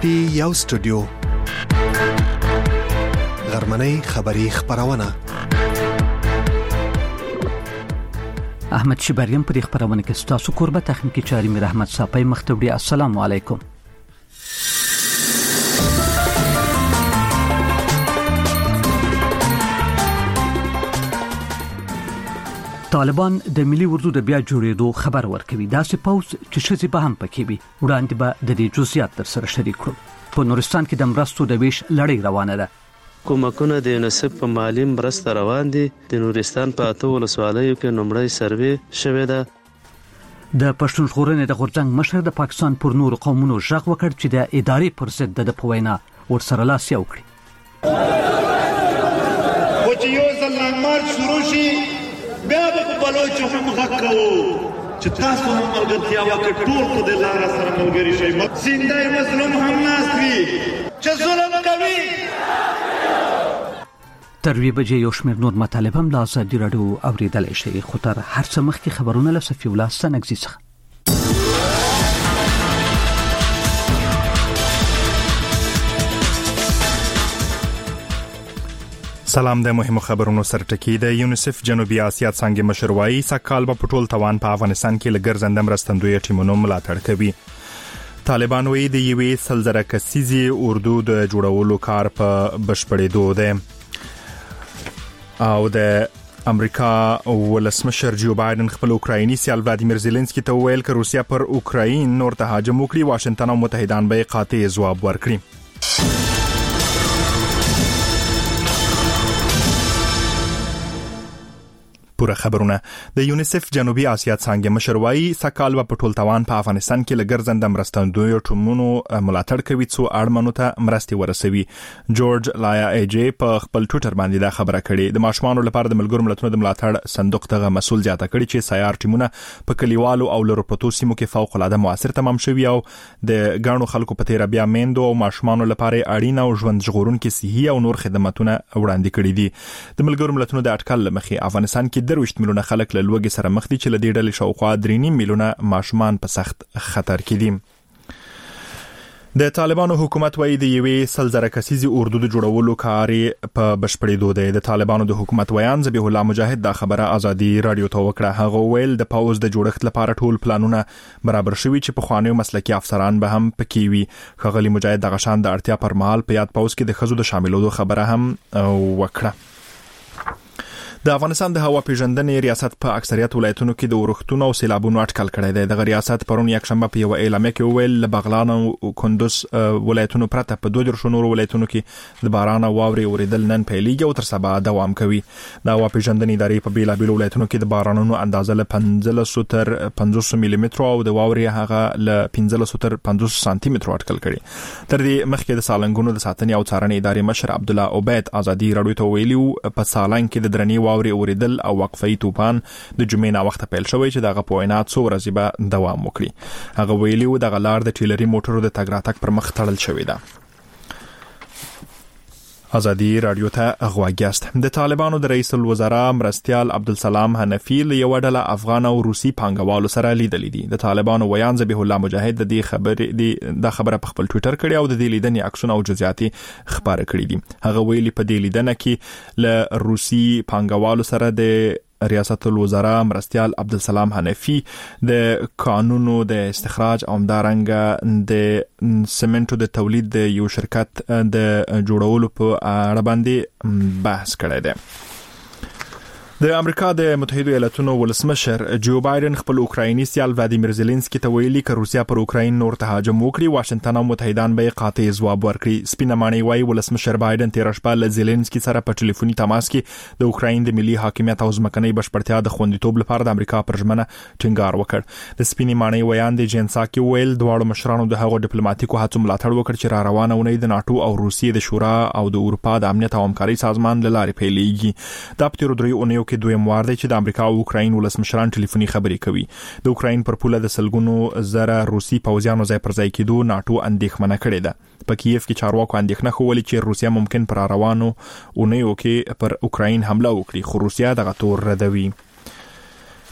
پټي یو سټوډیو غرمنۍ خبری خبرونه احمد شبریم پر خبرونه کې تاسو قربت تخنیکی چاري میر احمد صاحب مختوری السلام علیکم. طالبان د ملي اردو د بیا جوړېدو خبر ورکوي. دا چې پوز چې شذې به هم پکې وي وړاندې به د دې جزئیات تر سره شریک کړو. په نورستان کې د مرستو د ویش لړۍ روانه ده. کومکونه د یونیسف په مالی مرسته روان دي. د نورستان په 8 ولسوالیو کې نمړی سروې شوې ده. د پښتون ژغورنې د غورځنګ مشر د پاکستان پر نور قومونو ژغ وکړ چې د ادارې پر ضد د پوینا ورسره لاس یو کړي. خو چې یو ځل مارچ شروع شي بیا به بلوچ هم غږ کوو چې تاسو هم ملګرتیا وکړئ، ټول په دې لاره سره ملګري شئ. زنده مظلوم هم ناست وي چې ظلم کوي. تر 2 بجې یو شمېر نور مطالب هم له ازادي راډیو اوریدلی شئ. خو تر هر څه مخکې خبرونه له صفي الله سنګزي څخه. سلام. د مهمو خبرونو سرټکی د یونیسف جنوبي اسیا څنګه مشروعي سکهال په ټول توان په افغانستان کې لګرځنده مرستندوی ټیمونو ملاتړ کوي. طالبان وایي د یوې سلزره کسیزي اردو د جوړولو کار په بشپړېدو ده. او د امریکا ولسمشر جو بایدن خپل اوکرایني سیال ولادیمیر زيلنسکي ته ویل چې روسیا پر اوکراین نور ته هجوم وکړي، واشنگټن او متحدان به قاطع ځواب ورکړي. پوره خبرونه. د یونیسف جنوبي اسیا څنګه مشروعي سکهال په ټول توان په افغانستان کې لګرځنده مرستندوی ټیمونو ملاتړ کوي څو اړمنو ته مرستي ورسوي. جورج لایا ایجی په خپل ټویټر باندې دا خبره کړې. د ماشومانو لپاره د ملګرو ملتونو د ملاتړ صندوق ته مسول زیاته کړي چې سیار ټیمونه په کلیوالو او لرو پروتو سیمو کې فوق العاده موثر تمام شوي او د غاڼو خلکو په تیر بیا میندو او ماشومانو لپاره اړین او ژوند ژغورونکي صحي او نور خدماتونه وړاندې کړي دي. د ملګرو ملتونو د اټکل مخې افغانستان کې 20 میلیونه خلک له لوږې سره مخ دي چې له دې ډلې شاوخوا 3 میلیونه ماشومان په سخت خطر کې دي. د طالبانو حکومت وایي د یوې سلزره کسیزي اردو د جوړولو کار په بشپړېدو دی. د طالبانو د حکومت ویان ذبیح الله مجاهد دا خبره ازادي رادیو ته وکړه. هغه ویل د پاوز د جوړښت لپاره ټول پلانونه برابر شوي چې په خوانیو مسلکي افسران به هم پکې وي. ښاغلي مجاهد د غشان د اړتیا پر مهال په یاد پاوز کې د خزو د شاملولو خبره هم وکړه. د افغانستان د هوا پیژندنې ریاست په اکثریت ولایتونو کې د ورښتونو او سیلابونو اټکل کړی دی. د ریاست پرون یک شنبه په یو اعلامیه کې ویل له بغلان او کندوز ولایتونو پرته په 2 نورو ولایتونو کې د باران او واورې اوریدل نن پیلېږي او تر سبا دوام کوي. د هوا پیژندنې ادارې په بیلابیلو ولایتونو کې د بارانونو اندازه له 1500 تر 500 ملي متر او د واورې هغه له 1500 تر 500 سانتي متر اټکل کړي. تر دې مخکې د سالنګونو د ساتنې او څارنې ادارې مشر عبد الله عبید ازادي رادیو ته ویلي په سالنګ کې د درنې واورې اوریدل او وقفې طوفان د جمعې نه وخت پیل شوی چې دغه پوینات څو ورځې به دوام وکړي. هغه ویلي و دغه لار د ټیلري موټرو د تګ راتګ پر مخ تړل شوې ده. ازادي رادیو ته غواګیاست. د طالبانو د رئیس الوزرا مرستیال عبدالسلام حنفی له یو ډله افغان او روسي پانګوالو سره لیدلې دي. د طالبانو ویان ذبیح الله مجاهد د خبره په خپل ټویټر کړی او د دې لیدنې عکسونه او جزئیات خبره کړي دي. هغه ویلي په دې لیدنه کې له روسي پانګوالو سره د ریاست الوزرا مرستیال عبدالسلام حنفی د قانونو د استخراج او همدارنګه د سمنټو د تولید د یو شرکت د جوړولو په اړه باندې بحث کړی دی. د امریکا د متحده ایالاتونو ولسمشر جو بایدن خپل اوکرایني سیال ولادیمیر زيلنسکي ته ویلي چې روسیا پر اوکراین نور ته هجوم وکړي، واشنگټن او متحدان به قاطع ځواب ورکړي. سپینه معنی وايي ولسمشر بایدن تیر شپه له زيلنسکي سره په ټلیفوني تماس کې د اوکراین د ملي حاکمیت او ځمکنۍ بشپړتیا د خوندیتوب لپاره د امریکا پر ژمنه ټینګار وکړ. د سپینې معنی ویان د جنساکي ویل دواړو مشرانو د هغو ډیپلوماټیکو هڅو ملاتړ وکړ چې را روانه ونې د ناتو او روسیې د شورا او د اروپا د امنیت او همکارۍ سازمان له لارې پیلېږي. دا په تیر 3 اونیو کې دویم وار دی چې د امریکا او اوکراین ولسمشران ټلیفوني خبرې کوي. د اوکراین پر پوله د سلګونو زره روسي پوځیانو ځای پر ځای کېدو ناتو اندېښمنه کړې ده. په کیف کې چارواکو اندېښنه خوولې چې روسیا ممکن پر روانو اونیو کې پر اوکراین حمله وکړي، خو روسیا دغه تور ردوي.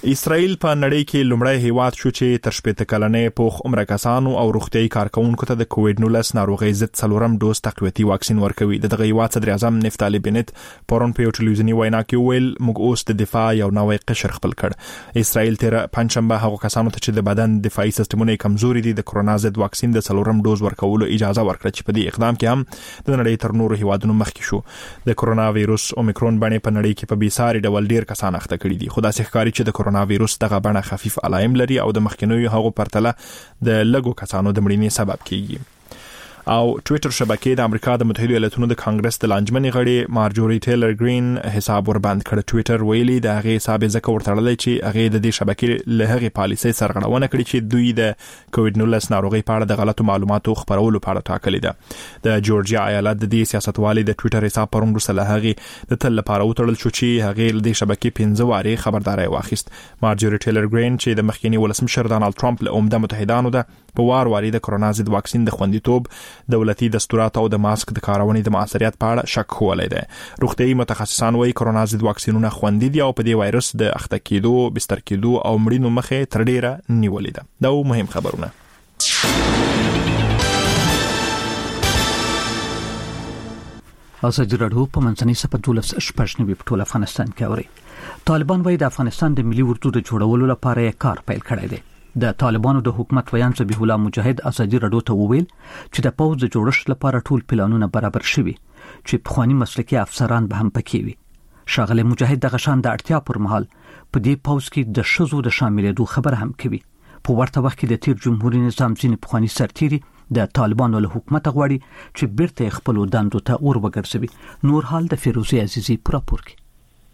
اسرائیل په نړۍ کې لومړی هیواد شو چې تر 80 کلنې پوخ عمر کسانو او روغتيایي کارکونکو ته د کووډ-19 ناروغي ضد څلورم ډوز تقویتي واکسین ورکوي. دغه هیواد صدر اعظم نفتالي بنت پرون په یو ټلویزیونی وینا کې ویل موږ اوس د دفاع یو نوې قشر خپل کړ. اسرائیل تر پنځشنبه هغو کسانو ته چې د بدن دفاعي سیستمونه کمزوري دي د کرونا ضد واکسین د څلورم ډوز ورکولو اجازه ورکړه چې په دې اقدام کې هم د نړۍ تر نورو هیوادونو مخکې شو. د کرونا وایروس اومیکرون باندې په نړۍ کې په بیساري ډول ډیر کسان اخته کړي دي. خو دا ښکاري چې د کرونا وایروس دغه بڼه خفیف علائم لري او د مخکینیو هغو پرتله د لږو کسانو د مړینې سبب کیږي. او ټوئیټر شبکې د امریکا د متحده ایالاتونو د کانګرس د لانجمنې غړي مارجوري ټیلر گرین حساب وربند کړ. ټوئیټر ویلي د هغه حساب ځکه ورتړلی چې هغه د دې شبکې له هغه پالیسۍ سرغړونه کړې چې دوی د کووډ-19 ناروغي په اړه د غلطو معلوماتو خپرولو په اړه ټاکلې ده. د جورجیا ایالت د دې سیاستوالي د ټوئیټر حساب پرون وروسته له هغه د تل لپاره وتړل شو چې هغه د شبکې 15 واري خبرداري واخیست. مارجوري ټیلر گرین چې د مخکینی ولسمشر ډانلډ ټرمپ له عمده متحدانو ده په وار د کرونا ضد واکسین د خوندیتوب دولتي دستورات او د ماسک د کارونې د موثریت په اړه شک خولی دی. روغتيایي متخصصان وايي کرونا ضد واکسینونه خوندي دي او په دې وایرس د اخته کېدو، بستر کېدو او مړینو مخه تر ډیره نیولې ده. دا مهم خبرونه. ازادي راډیو په منځنۍ سپه 12 په ټول افغانستان کې اوري. طالبان وايي د افغانستان د ملي اردو د جوړولو لپاره یې کار پیل کړی دی. د طالبانو د حکومت ویان ذبیح الله مجاهد ازادي راډیو ته وویل چې د پوز د جوړښت لپاره ټول پلانونه برابر شوي چې پخوانی مسلکي افسران به هم پکې وي. شاغله مجاهد د غشان د اړتیا پر مهال په دې پوز کې د شذو د شاملېدو خبر هم کوي. په ورته وخت کې د تیر جمهوریت نظام ځینې پخوانی سرتیري د طالبانو له حکومت غواړي چې بیرته خپل دندو ته اور وګرځوي. نور حال د فیروزي عزیزی پر راپور کې.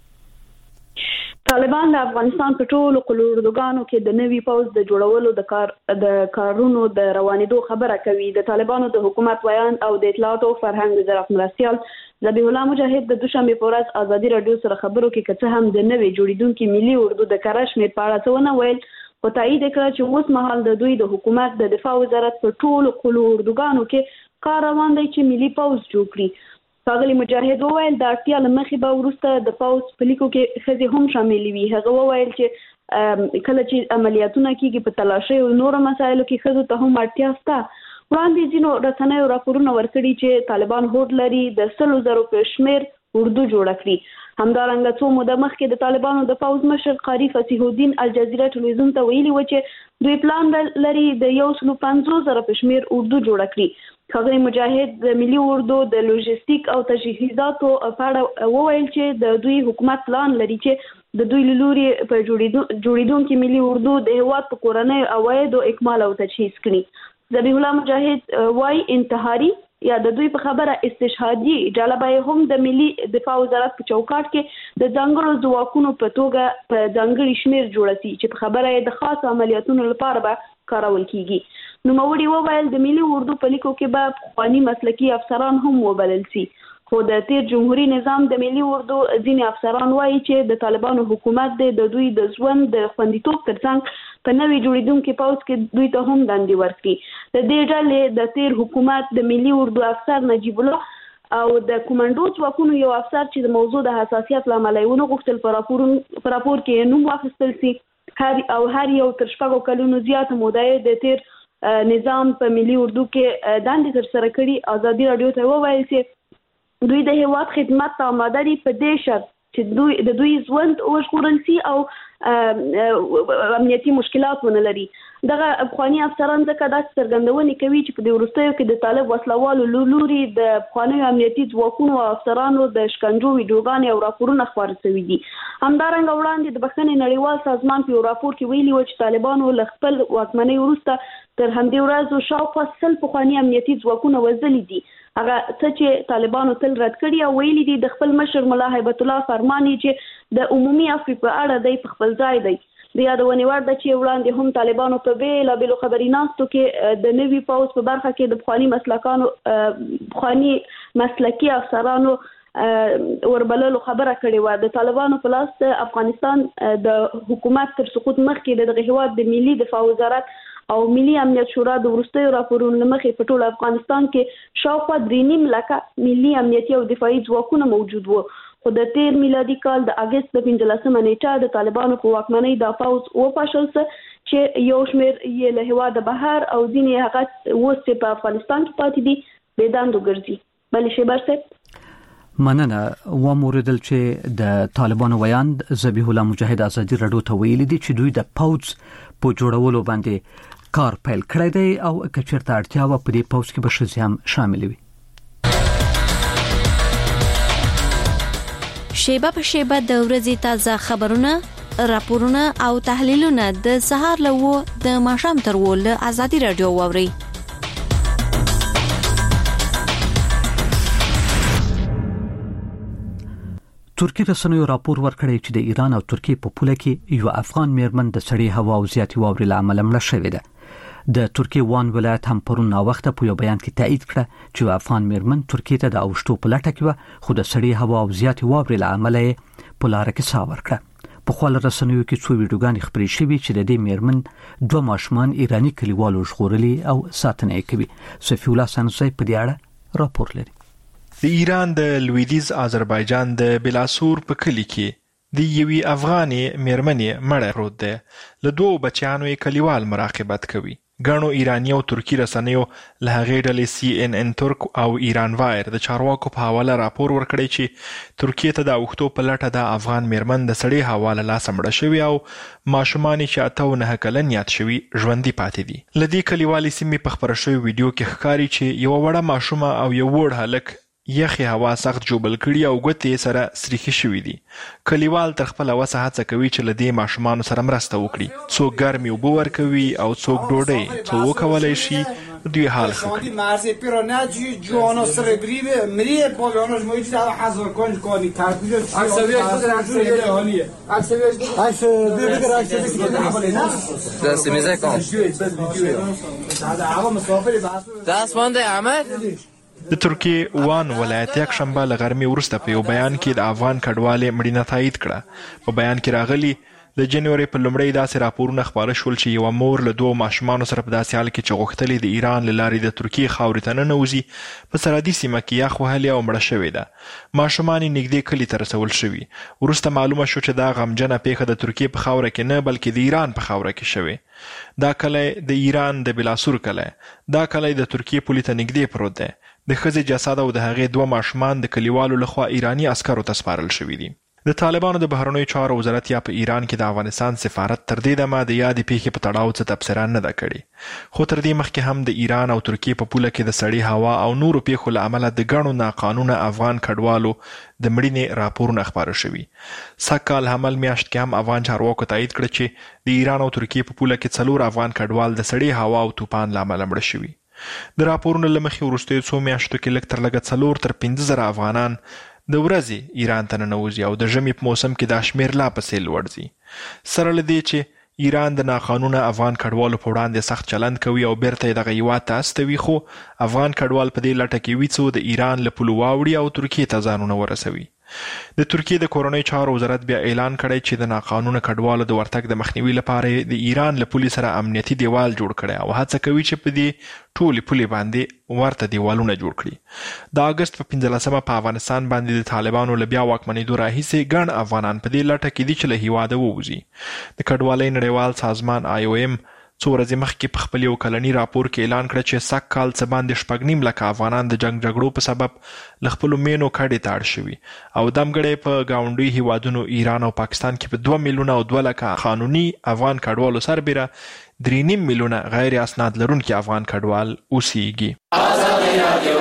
طالبان د افغانستان په ټولو قلوردوګانو کې د نوي پوز د جوړولو د کارونو د روانېدو خبره کوي. د طالبانو د حکومت ویان او د اطلاعات او فرهنګ وزارت مرستیال ذبیح الله مجاهد د دوشنبه په ورځ ازادي راډیو سره خبرو کې کڅه هم د نوي جوړیدونکو ملي اردو د کارشمیر په اړه څه ویل او تایید کړ چې اوس مهال د دوی د حکومت د دفاع وزارت په ټولو قلوردوګانو کې کار روان دی چې ملي پوز جوړ کړي. ښاغلي مجاهد وویل د اړتیا له مخې به وروسته د پوز په لیکو کې ښځې هم شاملې وي. هغه وویل چې کله چې عملیاتونه کیږي په تلاشۍ او نورو مسایلو کې ښځو ته هم اړتیا شته. وړاندې ځینو رسنیو راپورونه ورکړي چې طالبان هوډ لري د 100,000 په شمېر اردو جوړه کړي. همدارنګه څو موده مخکې د طالبانو د پوز مشر قاری فصیح الدین الجزیره ټلویزیون ته ویلي و چې دوی پلان لري د 150,000 په شمېر اردو جوړه کړي. ښاغلي مجاهد د ملي اردو د لوجستیک او تجهیزاتو په اړه وویل چې د دوی حکومت پلان لري چې د دوی لوري په جوړیدونکو ملي اردو د هیواد په کورنۍ عوایدو اکمال او تجهیز کړي. ذبیح الله مجاهد وايي انتحاري یا د دوی په خبره استشهادي جلبه هم د ملي دفاع وزارت په چوکاټ کې د ځانګړو ځواکونو په توګه په ځانګړي شمیر جوړ شي چې په خبره د خاص عملیاتونو لپاره به کارول کیږي. نو موري وویل د ملي اردو په لیکو کې به پخوانی مسلکي افسران هم وبلل شي. خو د تیر جمهوریت نظام د ملي اردو ځینې افسران وایي چې د طالبانو حکومت د دوی د ژوند د خوندیتوب ترڅنګ په نوې جوړیدونکو پوز کې دوی ته هم دندې ورکړي. د دې ډلې د تیر حکومت د ملي اردو افسر نجیب الله او د کمانډو ځواکونو یو افسر چې د موضوع د حساسیت لامل یې ونه غوښتل په راپور کې نوم واخیستل شي. هر یو تر شپږو کلونو زیاته موده د تیر نظام په ملي اردو کې دندې ترسره کړي. ازادي راډیو ته وویل چې دوی د هیواد خدمت ته آماده دي په دې شرط چې دوی ژوند وژغورل شي او امنیتي مشکلات ونه لري. دغه افغاني افسران ځکه داسې څرګندونې کوي چې په دې وروستیو کې د طالب وسلوالو لوري د افغاني امنیتي ځواکونو او افسرانو د شکنجو ویډیوګانې او راپورونه خپاره شوي دي. همدارنګه وړاندې د بخښنې نړیوال سازمان په یو راپور کې ویلي و چې طالبانو له خپل واکمنۍ وروسته تر همدې ورځو شاوخوا 100 پخواني امنیتي ځواکونه وژلي دي. هغه څه چې طالبانو تل رد کړي او ویلي دي د خپل مشر ملا هیبت الله فرمانی چې د عمومي عفو په اړه د خپل ځای دی. د یادونې وړ ده چې وړاندې هم طالبانو په بیلابېلو خبري ناستو کې د نوي پوز په برخه کې د پخواني مسلکي افسرانو وربللو خبره کړې وه. د طالبانو په لاس د افغانستان د حکومت تر سقوط مخکې دغه هیواد د ملي دفاع وزارت او ملي امنیت شورا د وروستیو راپورونو مخې په ټول افغانستان کې شاوخوا 3.5 لکه ملي امنیتي او دفاعي ځواکونه موجود وو. خو د 13 میلادي کال د اگست د 15 نیټه د طالبانو په واکمنۍ د پوز او پاشل چې یو شمېر یې له هواده بهر او ځینې هغه وسته په افغانستان کې پاتې دي د داندو ګرځي. بلې شیبر صاحب مننه. و موردل چې د طالبانو ویاند ذبیح الله مجاهد ازادي رادیو ته ویلي دي چې دوی د پوز په جوړولو باندې کار پیل کړی دی او کچرته اړتیا و په دې پوز کې به شزي هم شامل وي. شیبه په شیبه د ورځې تازه خبرونه، راپورونه او تحلیلونه د سهار له د ماښام تر له ازادي رادیو واوري. ترکی رسنیو راپور ورکړی چې د ایران او ترکیه په پوله کې یو افغان میرمن د سړې هوا او زیاتې واورې له امله مړه شوې ده. د ترکیه وان ولایت هم پرون وخت په یو بیان کې تایید کړ چې افغان میرمن ترکیه ته د اوشتو په لټه کې و، خو د سړې هوا او زیاتې واورې له امله په لار کې سا ورکړه. په خپل رسنیو کې څو ویډیوګانې خپرې شوې چې د دې میرمن دوه ماشومان ایرانی کلیوالو ژغورلي او ساتنه یې کوي. صفی الله سنوسی په دې اړه راپور لري. د ایران د لویدیز آذربایجان د بلاسور په کلی کې د یوې افغانې میرمنې مړه پروت ده. له دوه بچیانو یې کلیوال مراقبت کوي. ګڼو ایرانی او ترکی رسنیو له هغې ډلې CNN ترک او ایران وایر د چارواکو په حواله راپور ورکړی چې ترکیه ته د اوښتو په لټه د افغان میرمن د سړې هوا له لاسه مړه شوې او ماشومان چې 8 او 9 کلن یاد شوي ژوندي پاتې دي. له دې کلیوالي سیمې په خپره شوې ویډیو کې ښکاري چې یوه وړه ماشومه او یو وړ هلک یخي هوا سخت جوبل کړي او ګوتې سره سریخي شوي دي. کلیوال تر خپله وسه هڅه کوي چې له دې ماشومانو سره مرسته وکړي. څوک ګرمې اوبه ورکوي او څوک ډوډۍ. څو وکولی شي دوی حال ښه کړي. د ترکیه وان ولایت یک شنبه له غرمې وروسته په یو بیان کې د افغان کډوالې مړینه تایید کړه. په بیان کې راغلي د جنوري په لومړۍ داسې راپورونه خپاره شول چې یوه مور له 2 ماشومانو سره په داسې حال کې چې غوښتلې د ایران له لارې د ترکیې خاورې ته ننوځي په سرحدي سیمه کې یخ وهلې او مړه شوې ده. ماشومان یې نږدې کلي ته رسول شوي. وروسته معلومه شو چې دا غمجنه پیښه د ترکیې په خاوره کې نه بلکې د ایران په خاوره کې شوې. دا کلی د ایران د بلاسور کلی. دا کلی د ترکیې پولې ته نږدې پروت دی. د ښځې جسد او د هغې 2 ماشومان د کلیوالو لخوا ایرانی عسکرو ته سپارل شوي دي. د طالبانو د بهرنیو چارو وزارت یا په ایران کې د افغانستان سفارت تر دې دمه د یادې پیښې په تړاو څه تبصره نه ده کړې. خو تر دې مخکې هم د ایران او ترکیې په پوله کې د سړې هوا او نورو پیښو له امله د ګڼو ناقانونه افغان کډوالو د مړینې راپورونه خپاره شوي. سږکال حمل میاشت کې هم افغان چارواکو تایید کړه چې د ایران او ترکیې په پوله کې 4 افغان کډوال د سړې هوا او طوفان له امله مړه شوي. د راپورونو له مخې وروستیو څو میاشتو کې لږ تر لږه 4 تر 15 زره افغانان د ورځې ایران ته ننوځي او د ژمي په موسم کې دا شمېر لا پسې لوړ ځي. سره له دې چې ایران د ناقانونه افغان کډوالو په وړاندې سخت چلند کوي او بیرته یې دغه هیواد ته استوي، خو افغان کډوال په دې لټه کې وي څو د ایران له پولو واوړي او ترکیې ته ځانونه ورسوي. د ترکیې د کورنۍ چارو وزارت بیا اعلان کړی چې د ناقانونه کډوالو د ورتګ د مخنیوي لپاره د ایران له پولې سره امنیتي دیوال جوړ کړی او هڅه کوي چې په دې ټولې پولې باندې ورته دیوالونه جوړ کړي. د اګست په 15 په افغانستان باندې د طالبانو له بیا واکمنېدو راهیسې ګڼ افغانان په دې لټه کې دي چې له هیواده ووځي. د کډوالۍ نړیوال سازمان IOM څو ورځې مخکې په خپل یو کلني راپور کې اعلان کړ چې سږ کال څه باندې 6.5 لکه افغانان د جنګ جګړو په سبب له خپلو مینو کډې ته اړ شوي او دمګړی په ګاونډي هیوادونو ایران او پاکستان کې په 2 میلیونه او 2 لکه قانوني افغان کډوالو سربیره 3.5 میلیونه غیر اسناد لرونکي افغان کډوال اوسیږي.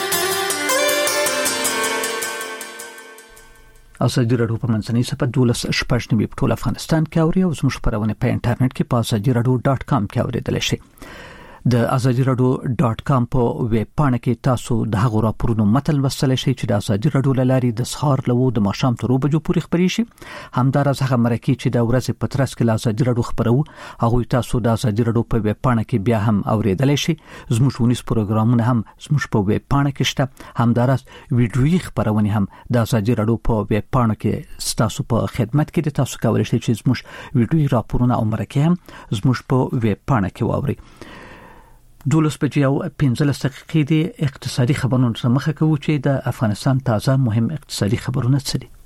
ازادي راډیو په منځنۍ صفحه 12 په ټول افغانستان کې اوري او زموږ خبرونه په انټرنیټ کې په azadiradio.com کې اوریدل شي. د azadiradio.com په ویب پاڼه کې تاسو د هغو راپورونو متن لوستلی شئ چې د ازادي راډیو له لارې د سهار له 2 د ماښام تر 2 بجو پورې خپرې شي. همداراز هغه مرکې چې د ورځې په ترڅ کې له ازادي راډیو خپرو هغه تاسو د ازادي راډیو په ویب پاڼه کې بیا هم اوریدل شي. زموږ ونیس پروګرامونه هم زموږ په ویب پاڼه کې شته. همداراز ویډیويي خبرونه هم د ازادي راډیو په ویب پاڼه کې تاسو په خدمت کې دي. تاسو کولی شئ چې زموږ ویډیويي راپورونه او مرکې هم زموږ په ویب پاڼه کې واورئ. دولس بجې او 15 دقیقې د اقتصادي خبرونو سره مخه کوو چې د افغانستان تازه مهم اقتصادي خبرونه څه دي.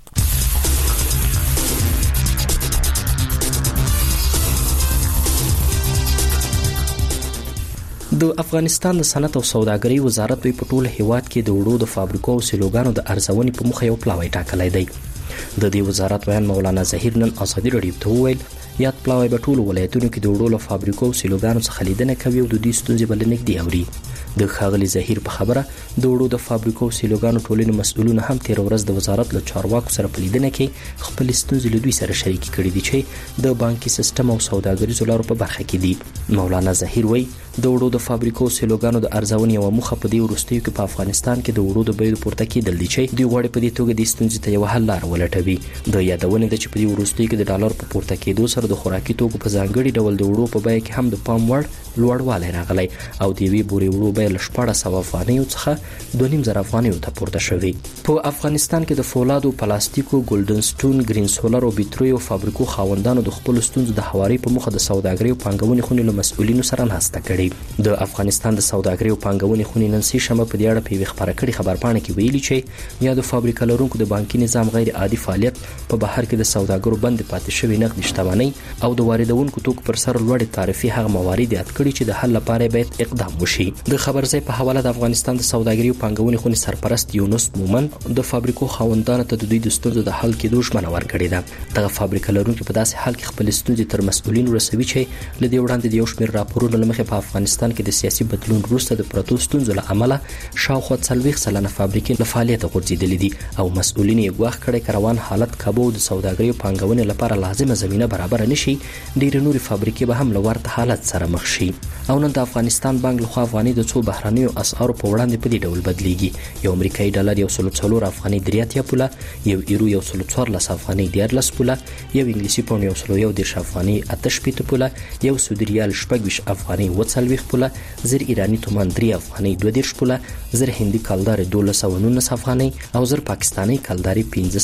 د افغانستان د صنعت او سوداګرۍ وزارت په ټول هیواد کې د وړو د فابریکو او سیلوګانو د ارزونې په مخه یو پلاوی ټاکلی دی. د دې وزارت ویان مولانا ظهیر نن ازادي راډیو ته وویل یاد پلاوی په ټول ولایتونو کې د وړو له فابریکو او سیلوګانو څخه لیدنه کوي او د دې ستونزې بل نږدې اوري. د ښاغلي ظهیر په خبره د وړو د فابریکو او سیلوګانو ټولنې مسؤلون هم تیر ورځ د وزارت له چارواکو سره په لیدنه کې خپل ستونزې له دوی سره شریکې کړې دي چې د بانکي سیستم او سوداګریزو لارو په برخه کې دي. مولانا ظهیر وایي د وړو د فابریکو او سیلوګانو د ارزونې یوه موخه په دې وروستیو کې په افغانستان کې د وړو د بیو پورته کېدل دي چې دوی غواړي په دې توګه د ستونزې ته یوه حل لاره ولټوي. د یادونې ده چې په دې وروستیو کې د ډالر په پورته کېدو سره د خوراکي توکو په ځانګړي ډول د وړو په بیه کې هم د پام وړ لوړوالی راغلی او د یوې بورې وړو بیه له 1400 افغانیو څخه 2500 افغانیو ته پورته شوې. په افغانستان کې د فولادو، پلاستیکو، ګولډن سټون، ګرین سولر او بیتریو فابریکو خاوندانو د خپل ستونزو د هواري په مخه د سوداګرۍ او پانګونې خونې له مسؤلینو سره ناسته کړې. د افغانستان د سوداګرۍ او پانګونې خونې نن سه شنبه په دې اړه په یوه خبره کړې خبرپاڼه کې ویلي چې یا د فابریکو لرونکو د بانکي نظام غیر عادي فعالیت په بهر کې د سوداګرو بند پاتې شوی نقد شتمنۍ او د واردونکو توکو پر سر لوړې تعرفې هغه موارد یاد کړي چې د حل لپاره باید اقدام وشي. د خبرځای په حواله د افغانستان د سوداګرۍ او پانګونې خونې سرپرست یونس مومن د فابریکو خاوندانو ته د دوی د ستونزو د حل کېدو ژمنه ورکړې ده. دغه فابریکو لرونکو په داسې حال کې خپل ستونزې تر مسؤلینو رسوي چې له دې وړاندې د یو شمېر راپورونو له مخې په افغانستان کې د سیاسي بدلون وروسته د پرتو ستونزو له امله شاوخوا 40 سلنه فابریکې له فعالیته غورځېدلې دي او مسؤلین یې ګواښ کړی که روان حالت کابو د سوداګرۍ او پانګونې لپاره لازمه زمینه برابر نشي ډېرې نورې فابریکې به هم له ورته حالت سره مخ شي. او نن د افغانستان بانک لخوا افغاني د څو بهرنیو اسعارو په وړاندې په دې ډول بدلیږي. یو امریکایي ډالر 104 افغاني 3 پوله، یو یورو 114 افغاني 14 پوله، یو انګلیسي پاونډ 110 افغاني 88 پوله، یو سعودي ریال 26 افغاني 40 پوله، زر ایرانی تومان 3 افغاني 22 پوله، زر هندي کالدار 1219 افغاني او زر پاکستاني کالدار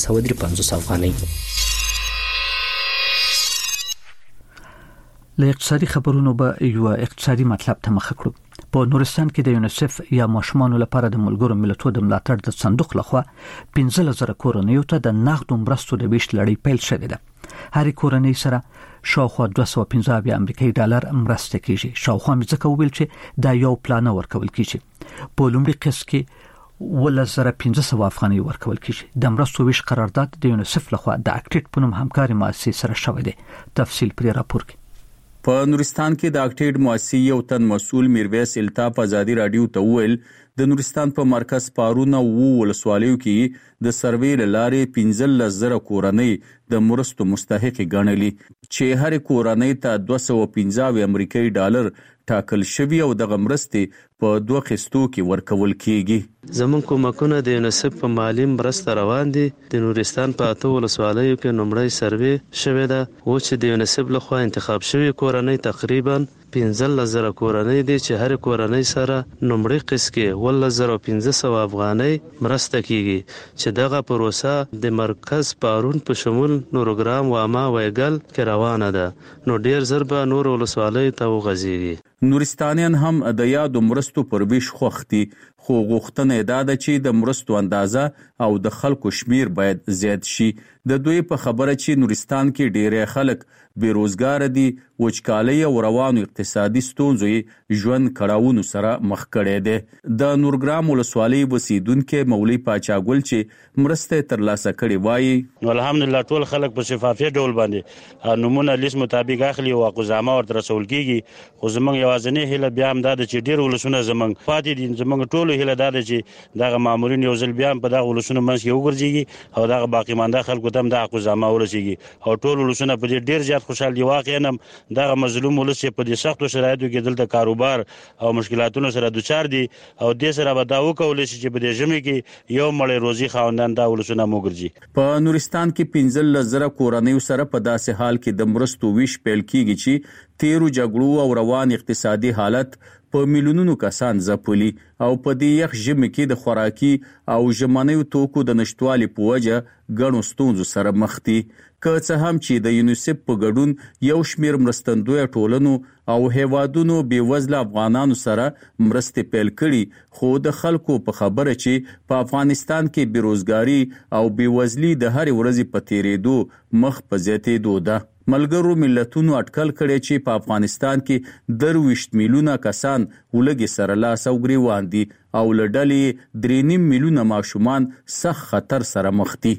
1553 افغاني. له اقتصادي خبرونو به یو اقتصادي مطلب ته مخ کړو. په نورستان کې د یونیسف یا ماشومانو لپاره د ملګرو ملتونو د ملاتړ د صندوق لخوا 15000 کورنیو ته د نغدو مرستو د ویش لړۍ پیل شوې ده. هر کورنۍ سره شاوخوا 215 امریکایي ډالر مرسته کیږي. شاوخوا مځکه ویل چې دا یو پلان ورکول کیږي. په لومړي قسط کې 1500 افغانۍ ورکول کیږي. د مرستو ویش قرارداد د یونیسف لخوا د اکټیټ په نوم همکاري مؤسسې سره شوی دی. تفصیل پر راپور کې. په نورستان کې د اکټیډ مؤسسې یو تن مسؤل میرویس الطاف ازادي رادیو ته وویل د نورستان په مرکز پارونه ولسوالیو کې د سروې لارې 15000 کورنۍ د مرستو مستحق ګڼلي چې هر کورنۍ ته 215 امریکایي ډالر ټاکل شوی او د مرستې په 2 قسطو کې ورکول کیږي. زمون کومکونه د یونیسف په مالی مرسته روان دي. د نورستان په 8 ولسوالیو کې نمړی سروې شوې ده او چې د یونیسف لخوا انتخاب شوی کورنۍ تقریبا 15000 کورنۍ دي چې هر کورنۍ سره نمړی قسط کې 11500 افغانۍ مرسته کیږي چې دغه پروسه د مرکز پارون په شمول نورګرام و اما ویګل کې روانه ده. نو ډیر زر به نور ولسوالیو ته وغځيږي. نورستانیان هم د یادو مرستو پر ویش خوښتي خو غوښتنه ده چې د مرستو اندازه او د خلکو شمیر باید زیات شي. د دوی په خبره چې نورستان کې ډېر خلک بیروزګار دي، وچکالۍ او روانو اقتصادي ستونزو ژوند کړهونو سره مخ کړي دي. د نورګرام ولسوالۍ اوسیدونکو مولوی پاچاګل چې مرسته ترلاسه کړي وایي الحمدلله ټول خلک په شفافیت ډول باندې نمونه لیست مطابق اخلي او اقزامه ورته رسول کیږي. خو زمونږ یوازینی هله بیا هم دا چې ډیر ولسونه زمونږ پاتې دي. زمونږ ټول هله دا چې دغه مامورین یو ځل بیا په دغه ولسونه منځ کې وګرځي او دغه باقی مانده خلکو ته د اقزامه ورسیږي او ټول ولسونه په دې ډیر زیات خوشاله دي. واقعا دغه مظلوم ولس په دې سختو شرایطو کې دلته کاروبار او مشکلاتونو سره دوچار دي او د سره به دا وکول شي چې په دې ژمي کې یو مړی روزي خاوندان دا ولسونه موګرځي. په نورستان کې 15000 کورنۍ سره په داسې حال کې د مرستو ویش پیل کیږي چې تیرو جګړو او روان اقتصادي حالت په میلیونونو کسان ځپلي او په دې یخ ژمي کې د خوراکي او ژمنیو توکو د نشټوالي په وجه ګڼو ستونزو سره مخ دي. که څه هم چې د یونیسف په ګډون یو شمېر مرستندویه ټولنو او هیوادونو بېوزله افغانانو سره مرستې پیل کړي، خو د خلکو په خبره چې په افغانستان کې بېروزګاري او بېوزلي د هرې ورځې په تېرېدو مخ په زیاتېدو ده. ملګرو ملتونو اټکل کړی چې په افغانستان کې 23 میلیونه کسان ولږې سره لاس او ګریوان دي او له ډلې 3.5 میلیونه ماشومان سخت خطر سره مخ دي.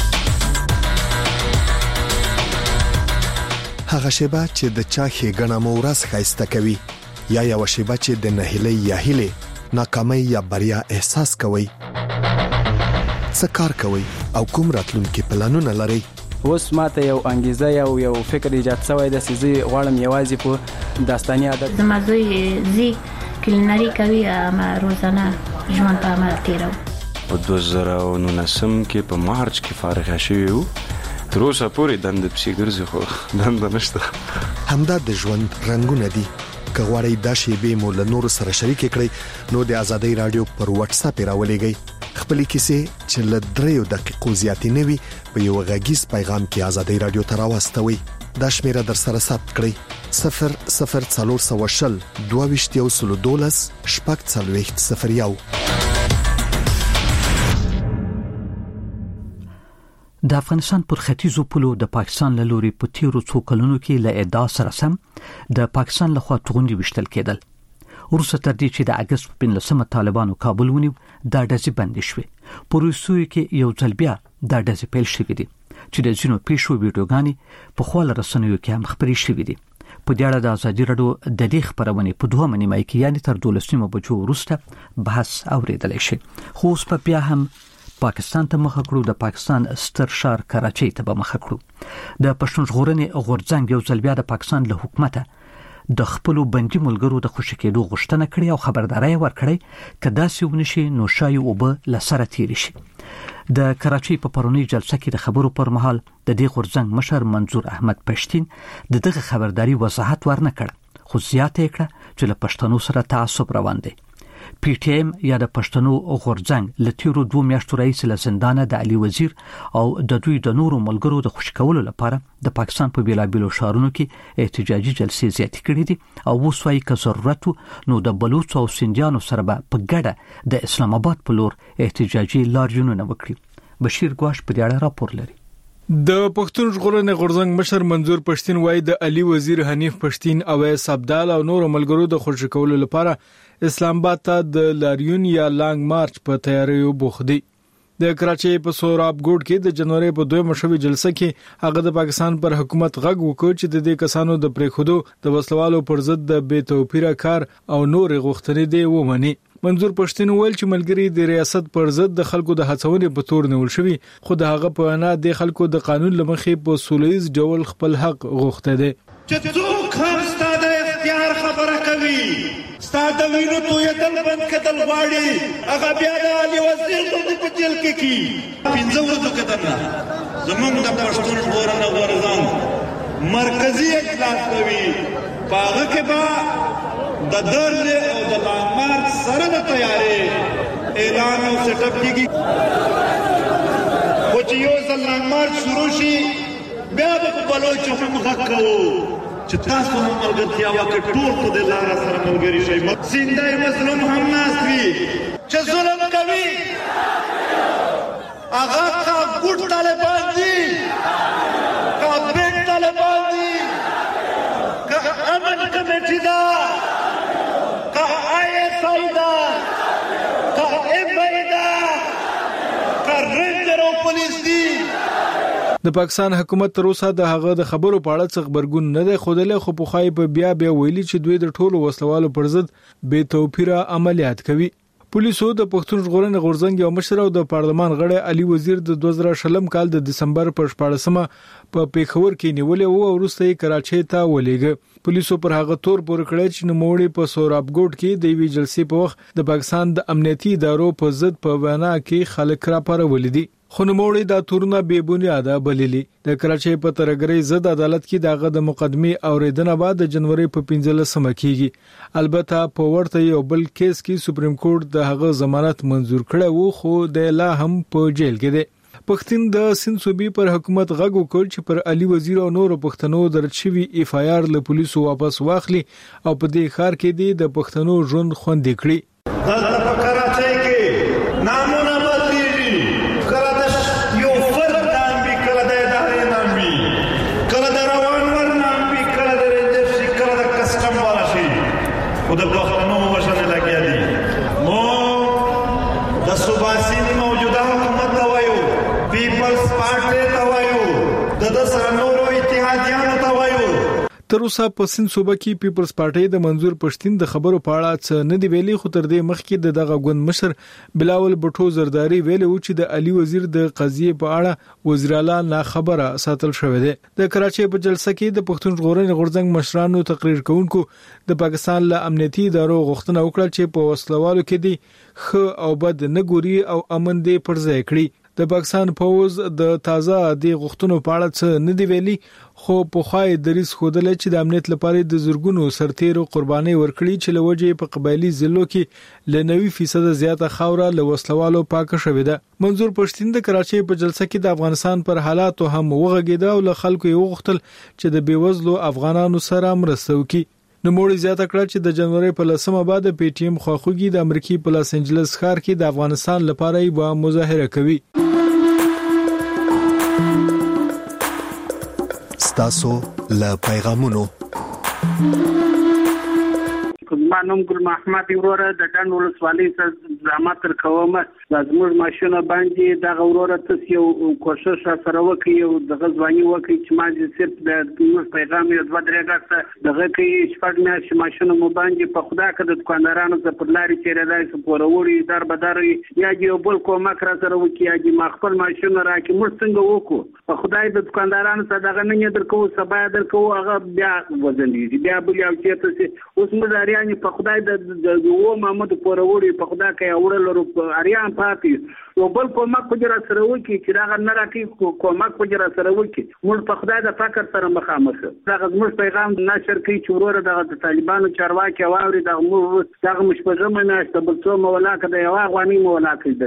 هغه شیبه چې د چا ښېګڼه مو ورځ ښایسته کوي، یا یوه شیبه چې د نهیلۍ یا هیلې، ناکامۍ یا بریا احساس کوئ. څه کار کوئ او کوم راتلونکي پلانونه لرئ؟ اوس ماته یو انګیزه یو فکر ایجاد شوی د سيزي غواړم یوازې په داستاني عادت زما زوی کلینری کوي ما روزانه ژوند په عمل تیرو. په 2019 کې په مارچ کې فارغ شوی وو، تر اوسه پورې دند پسې ګرځي خو دند نشته. همدا د ژوند رنگونه دي. که غواړئ دا شیبې مو له نورو سره شریک کړئ نو د آزادۍ رادیو پر واتس اپ راولېږئ. خپلې کیسې چې له 3 دقیقو زیاتې نه وي په یو غږیز پیغام کې آزادۍ رادیو ته راوستوئ. دا شمیره در سره ثبت کړئ: 00420 22 12 د افغانستان پر ختیځو پولو د پاکستان له لوري په تیرو څو کلونو کې له ادعا سره سم د پاکستان لخوا توغندي وشتل کېدل. ورسره تر دې چې د اگست په 15 طالبانو کابل ونیو، دا ډزې بندې شوې. په روسیې کې یو ځل بیا دا ډزې پیل شوې دي چې د ځینو پیښو ویډیوګانې په خپل رسنیو کې هم خپرې شوې دي. په دې اړه د ازادي رادیو د دې خبرونه په 2 نیمه کې یعنی تر 12 بجو وروسته بحث اوریدل شي. خو اوس په بیا هم پاکستان ته مخ کړو. د پاکستان ستر شهر کراچۍ ته به مخ کړو. د پښتون ژغورنې غورځنګ یو ځل بیا د پاکستان له حکومت د خپل بندي ملګرو د خوشی کېدو غوښتنه کړې او خبرداري ورکړې کدا سی ونشي نو شای او به لسره تیر شي. د کراچۍ په پرونی جلسه کې د خبرو پر مهال د دې غورځنګ مشر منظور احمد پښتين دغه خبرداري وضاحت ورنکړ، خو زیاته کړه چې له پښتنو سره تعصب روان دی. پی ټی ایم یا د پښتنو غورځنګ له تیرو 2 میاشتو راهیسې له زندانه د علي وزیر او د دوی د نورو ملګرو د خوشی کولو لپاره د پاکستان په بیلابیلو شهرونو کې احتجاجي جلسې زیاتې کړې دي او اوس وايي که ضرورت نو د بلوچ او سندیانو سره به په ګډه د اسلام آباد په لور احتجاجي لاریونونه وکړي. بشیر ګواش په دې اړه راپور لري. د پښتون ژغورنې غورځنګ مشر منظور پښتين وایي د علي وزیر حنیف پښتين او اویس عبدال او نورو ملګرو د خوشی کولو لپاره اسلام آباد ته د لاریون یا لانګ مارچ په تیاریو بوخت دي. د کراچۍ په سوراب ګوډ کې د جنوري په 2 شوې جلسه کې هغه د پاکستان پر حکومت غږ وکړ چې د دې کسانو د پریخودو د وسلوالو پر ضد د بے توپیره کار او نور غوښتنې دی ومني. منظور پښتين ویل چې ملګری د ریاست پر ضد د خلکو د هڅونې په تور نیول شوی، خو د هغه په انا د خلکو د قانون لمخې په سولېز ډول خپل حق غوښته دي. چې څوک هم ستاسو د اختیار خبره کوي، ستاسو وینو ته یې دل بند کتل غواړي، هغه بیا د علي وزیر په جیل کې کی 15 ورځې کتل. زمونږ د پښتون ژغورنې غورځنګ مرکزی اجلاس کوي، هغه کې به د درل او د لامار سره د تیارې اعلان او سیټ اپ کیږي. خو چې یو ځل لامار شروع شي بیا به بلوچ هم حق کوو چې تاسو هم ملګرتیا وکړئ، ټول په دې لار سره ملګری شئ. زندای مظلوم هم ناست وي چې ظلم کوي، هغه کا ګوټ طالبان دي، کا بیٹ طالبان دي، کا امن کمیټي دا، کا آی ایس آی دا، کا ایم آی دا، کا رینجر او پولیس دي. د پاکستان حکومت تر اوسه د هغه د خبرو په اړه څه خبرګون نه دی خوده، خو په خای په بیا ویلي چې دوی د ټولو وسلوالو پر ضد بے توپیره عملیات کوي. پولیسو د پښتون ژغورنې غورځنګ یو مشر او د پارلمان غړی علي وزیر د 2020 کال د دسمبر پر 14مه په پیښور کې نیولې وو او وروسته یې کراچۍ ته ولېږه. پولیسو پر هغه تور پور کړی چې نوموړي په سوراب ګوډ کې د وی جلسې په وخت د پاکستان د امنیتي ادارو په ضد په وینا کې خلک را پارولې دي. خونموړي دا تورونه بے بنیاده بللي. د کراچۍ په ترګرۍ ضد عدالت کې دغه د مقدمې اوریدنه بعد د جنوري په 15 کېږي. البته په ورته یو بل کیس کې سپریم کورټ د هغه ضمانت منزور کړی وو، خو د لا هم په جیل کې دی. پښتون د سند صوبې پر حکومت غږ وکړ چې پر علي وزیر او نور پښتنو درج شوی اف آی آر له پولیسو واپس واخلي او په دې ښار کې د پښتنو ژوند خوندي کړي. دلته په کراچۍ کې نامونه بدلېږي، کله د یو فرد نام وي، کله د ادارې نام وي، کله د روانور نام وي، کله د رینجر شي، کله د کسټم والا شي، خو د پښتنو وژنې لګیا دي. مو د صوباسین موجوده حکومت ته وایو، پیپلز پارټي ته وایو، د سره نورو اتحادیانو ته وایو. تر اوسه په سند صوبه کې پیپلز پارټي د منظور پښتين د خبرو په اړه څه نه دی ویلي، خو تر دې مخکې دغه ګوند مشر بلاول بټو زرداری ویلي و چې د علي وزیر د قضیې په اړه وزیر اعلی نه خبره ساتل شوې ده. د کراچۍ په جلسه کې د پښتون ژغورنې غورځنګ مشرانو تقریر کوونکو د پاکستان له امنیتي ادارو غوښتنه وکړه چې په وسلوالو کې دي خ او بد نه ګوري او امن دې پر ځای کړي. د پاکستان پوز د تازه د غوښتنو په اړه څه نه دی ویلي، خو په خوای دریس خودل چې د امنیت لپاره د زورګونو سرتیرو قرباني ورکړي چې لوجه په قبایلی ضلعو کې ل 90% زیاته خاوره له وسلوالو پاکه شوې ده. منظور پښتين د کراچۍ په جلسه کې د افغانستان پر حالاتو هم وغږیده او له خلکو یې وغوښتل چې د بیوزلو افغانانو سره مرسته وکړي. نوموړي زیاته کړه چې د جنوري په 10 بعد پی ټی ایم خواخوږي د امریکای په لاس انجلس ښار کې د افغانستان لپاره یې مظاهره کوي. ستاسو له پیغامونو ما نوم ګل محمد وروره د ډنډ ولسوالۍ څخه زحمت تر کومه زموږ ماشونه باندې د وروره تاسو یو کوشش سره وکړئ او د غزوانی وکړئ چې ما دې صرف د پیغام یو دوه درې غاښه دغه کې شپږ میاشتې ماشونه مو باندې په خدا کې د دکاندارانو څخه پر لارې چیرې دای څه پوروري در بدر یا یو بل کومک را سره وکړي یا دې خپل ماشونه راکې موږ څنګه وکړو په خدای د دکاندارانو څخه دغه نه درکو سبا درکو هغه بیا وزن دي بیا بل یو چې تاسو اوس مزاریان په خدای د و محمد پوروري په خدا کې اورل اریان پاتې یو بل کومک په جره سره وکړي چې دا نه راکې کومک په جره سره وکړي موږ په خدای د فقر سره مخامخ دا موږ پیغام نشر کوي چې وروره د طالبانو چارواکي واوري د موږ دغه مشپږمه میاشت بل څو مولا کې د یو غوانی مولا کې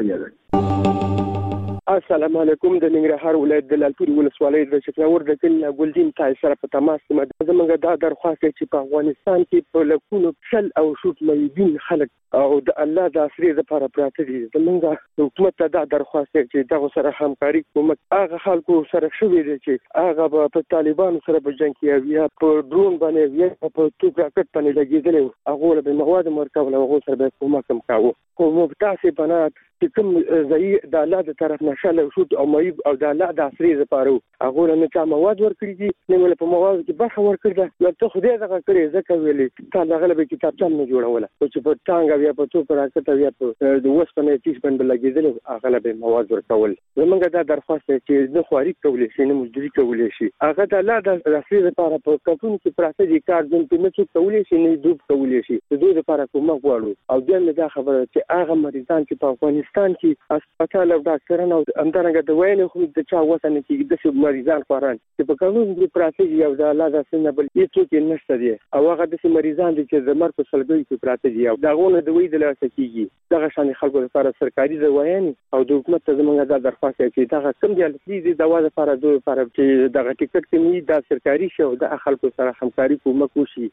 دی. السلام علیکم. د ننګرهار ولایت د لالپوري ولسوالۍ د شکلاور د کل ګلدین تای سره په تماس کې زموږ دا درخواست چې په افغانستان کې په لکونو شل او شوت مېدین خلک او د الله د اسرې لپاره پراته دي. زموږ حکومت ته دا درخواست چې دغه سره همکاري کومک هغه خلکو سره شوي دي چې هغه په طالبانو سره په جنگ کې یا په ډرون باندې یا په توپ راکټ باندې لګیدل هغه له مواد مرکب له هغه سره به کومک هم کاوه. خو مبتاسي بنات چې کوم ځای د الله د طرف نشاله شوت او مېب او د الله د اسرې لپاره هغه نه چا مواد ورکړي دي نه ول په مواد کې برخه ورکړه نو ته خدای دغه کړی ځکه ویلې تا دغه به کتاب څنګه نه جوړوله چې په ټانګ بیا په تو پر راکټ بیا په د وسپنې تیس باندې لګیدل هغه به مواد ورکول. زمونږ دا درخواست چې د خواري کولې شي نه مزدوري کولې شي هغه د الله د اسرې لپاره په کتون کې پراته دي کار دن په نڅو کولې شي نه دوب کولې شي د دوی لپاره کومه غواړو او دغه دا خبره چې هغه مریضان چې په افغانستان کې هسپتال او ډاکټرانو اندرنګ د ویلې خو د چا وسنه کې د څو مریضان خوران چې په قانون کې پراته دي او د الله د سنه بل هیڅ کې نشته دي او هغه د مریضان دي چې د مرګ په سلګي کې پراته دي او داغونه د وې د لاسه کېږي دغه شان خلکو لپاره سرکاري ځوایان او د حکومت ته زموږ د درخواست چې دغه کم دي د دوا لپاره دوی لپاره چې دغه ټیکټ کې د سرکاري شو د خلکو سره همکاري کومک وشي.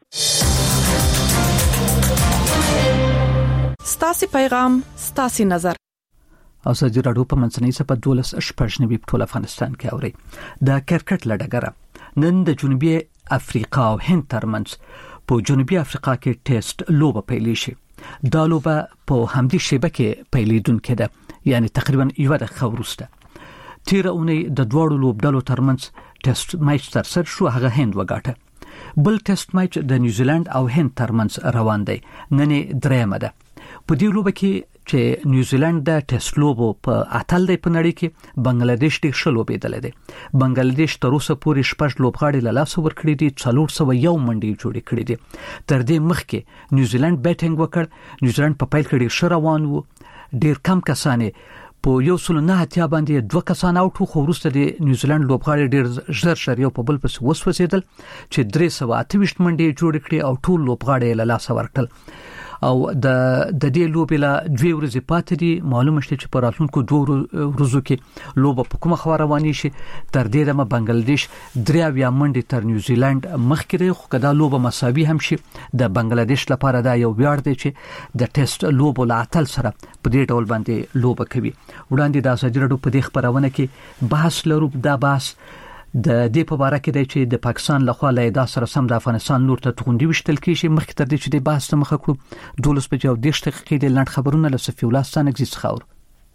ستاسي پیغام ستاسي نظر او سجی راډیو په منځنۍ سپه 12 په ټول افغانستان کې اوري. د کرکټ لډګره نن د جنوبي افریقا او هند ترمنځ په جنوبي افریقا کې ټیسټ لوبه پیلې شي. دا لوبه په همدې شیبه کې پیلېدونکې ده یعنی تقریبا یو دقیقه وروسته. تیر اونۍ د دوړو لوبډلو ترمنځ ټیسټ میچ ترسره شو هغه هند وګاټه. بل ټیسټ میچ د نیوزیلند او هند ترمنځ روان دی نن درېمه ده. په دې لوبه کې چې نیوزیلند د ټیسټ لوبو په اتل دی په نړۍ کې بنگلاديش ډېر ښه لوبېدل دي. بنگلاديش تر اوسه پورې 6 لوبغاړي له لاسه ورکړي دي 401 منډې جوړې کړې دي. تر دې مخکې نیوزیلند بیټینګ وکړ. نیوزیلند په پیل کې ډېر ښه روان وو. ډېر کم کسانې په 109 باندې 2 کسان اوټو خو وروسته د نیوزیلند لوبغاړي ډېر ژر شریو په بل پس وسوسېدل چې 328 منډې جوړ کړې او ټول لوبغاړي له لاس ورکړل او د دې لوبې لا 2 ورځې پاتې دي. معلومه شته چې په راتلونکو 2 ورځو کې لوبه په کومه خوا رواني شي. تر دې دمه بنگلاديش 3 منډې تر نیوزیلند مخکې دی، خو کدا لوبه مساوي هم شي د بنگلاديش لپاره دا یو ویاړ دی چې د ټیسټ لوبو لا اتل سره په دې ډول باندې لوبه کوي. وړاندې د ازادي راډیو په دې خبرونه کې بحث لرو. دا بحث د دې په اړه کې دی چې د پاکستان لخوا له ادا سره سم د افغانستان لور ته توغندي وشتل کیږي. مخکې تر دې چې د بحث مخه کړو 12 بجې او 10 دقیقې د لاند خبرونه له صفي الله ستانګزي څخه اورو.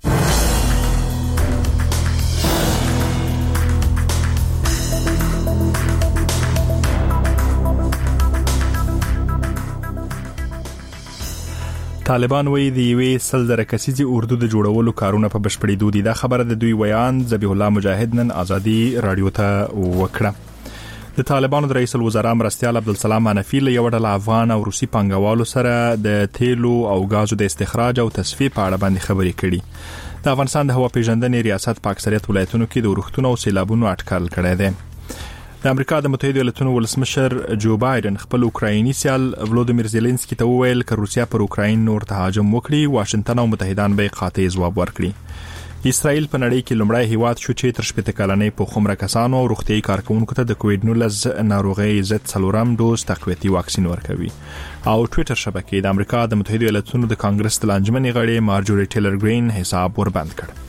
طالبان وایي د یوې 100 کسیزي اردو د جوړولو کارونه په بشپړېدو دي. دا خبره د دوی ویان ذبیح الله مجاهد نن ازادي رادیو ته وکړه. د طالبانو د رئیس الوزرا مرستیال عبدالسلام حنفي له یو ډله افغان او روسي پنګوالو سره د تیلو او غازو د استخراج او تصفیه په اړه باندې خبرې کړي. د افغانستان د هوا پیژندنې ریاست په اکثریت ولایتونو کې د ورښتونو او سیلابونو اټکل کړی دی. د امریکا د متحده ایالاتونو ولسمشر جو بایدن خپل اوکرایني سیال ولودیمیر زيلنسکي ته وویل چې روسیا پر اوکراین نور تهاجم وکړي واشنگټن او متحدان به قاطع ځواب ورکړي. اسرائیل په نړۍ کې لومړی هیواد شو چې تر 70 کلنې په خمره کسانو او روغتيایي کارکونکو ته د کووډ-19 ناروغي ضد 4 ډوز تقویتي واکسین ورکوي. او ټوئیټر شبکې د امریکا د متحده ایالاتونو د کانګرس د لانجمنې غړي مارجوري ټیلر ګرین حساب وربند کړ.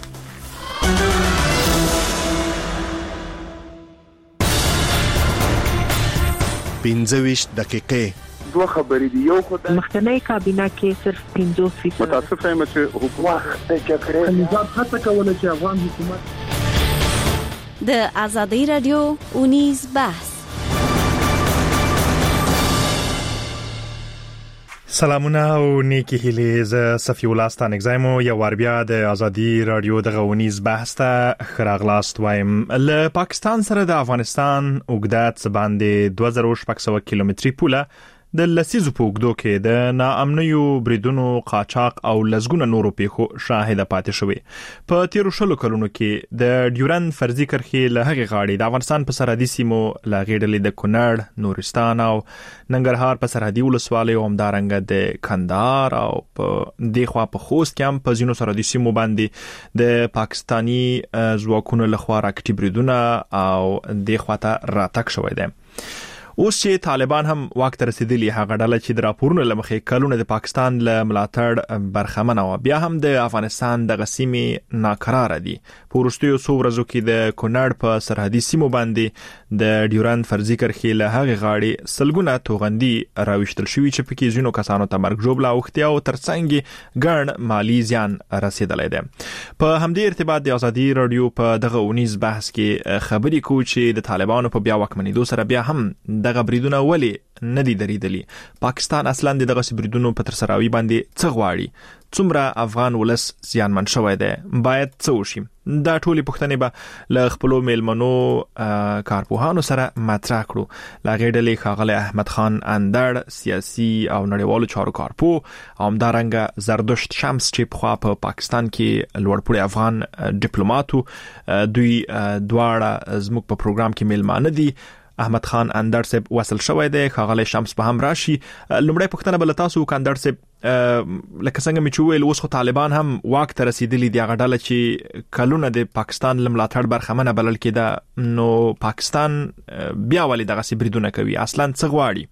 25 دقیقې. 2 خبرې دي. یو خدای مخکنی کابینه کې صرف 50% متاسف یم چې حکومت د جګړې نظام هڅه کوله چې افغان حکومت د ازادي رادیو اونیز بحث. سلامونه او نیکی هیلې. ز صفي الله ستانګزایمو یو ور بیا د ازادي رادیو د غونیز بحث ته خراغلاست وایم. له پاکستان سره د افغانستان اوګدات باندې 2600 کیلومتري پوله د لسیزو په اوګدو کې د ناامنیو بریدونو قاچاق او لزګونه نورو پیښو شاهد پاتې شوی. په تیرو شلو کلونو کې د ډیورند فرضي کرښې له هغې غاړې د افغانستان په سرحدي سیمو له غېډلې د کونړ، نورستان او ننګرهار په سرحدي ولسوالیو همدارنګه د کندهار او په دې خوا په خوست کې هم په ځینو سرحدي سیمو باندې د پاکستانی ځواکونو لخوا راکټي بریدونه او دې خوا ته راتګ شوی دی. اوس چې طالبان هم واک ته رسیدلی هغه ډله چې د راپورونو لمخې کلونه د پاکستان له ملاتړ برخمنه و بیا هم د افغانستان د غسیمې ناکراره دي. په وروستیو څو ورځو کې د کونړ په سرحدي سیمو باندې د ډیورند فرضي کرښې له هغې غاړې سلګونه توغندي راوښتل شوي چې پکې ځینو کسانو ته مرګ ژوبله اوښتیا او ترڅنګ ګڼ مالی زیان رسیدلی دی. په همدې ارتباط د ازادي رادیو په دغه اونیز بحث کې خبرې کوو چې د طالبانو په بیا واکمنېدو سره بیا هم دغه بریدونه ولې نه دي دریدلي. پاکستان اصلا د دغه بریدونو په ترسراوي باندې څه غواړي؟ څومره افغان ولس زیانمن شوی دی؟ باید څه وشي؟ دا ټولې پوښتنې به له خپلو میلمنو کارپوهانو سره مطرح کړو. له هغې ډلې ښاغلی احمد خان اندړ سیاسي او نړیوالو چارو کارپوه او همدارنګه زردشت شمس چې پخوا په پاکستان کې لوړپوړي افغان ډیپلوماتو، دوی دواړه زموږ په پروګرام کې میلمانه دي. احمد خان اندړ صاحب وصل شوی دی، ښاغلی شمس به هم راشي. لومړی پوښتنه به له تاسو وکړم اندړ صاحب، لکه څنګه مې چې وویل اوس خو طالبان هم واک ته رسیدلي دي، هغه ډله چې کلونه د پاکستان له ملاتړ برخمنه بلل کېده، نو پاکستان بیا ولې دغسې بریدونه کوي؟ اصلا څه غواړي؟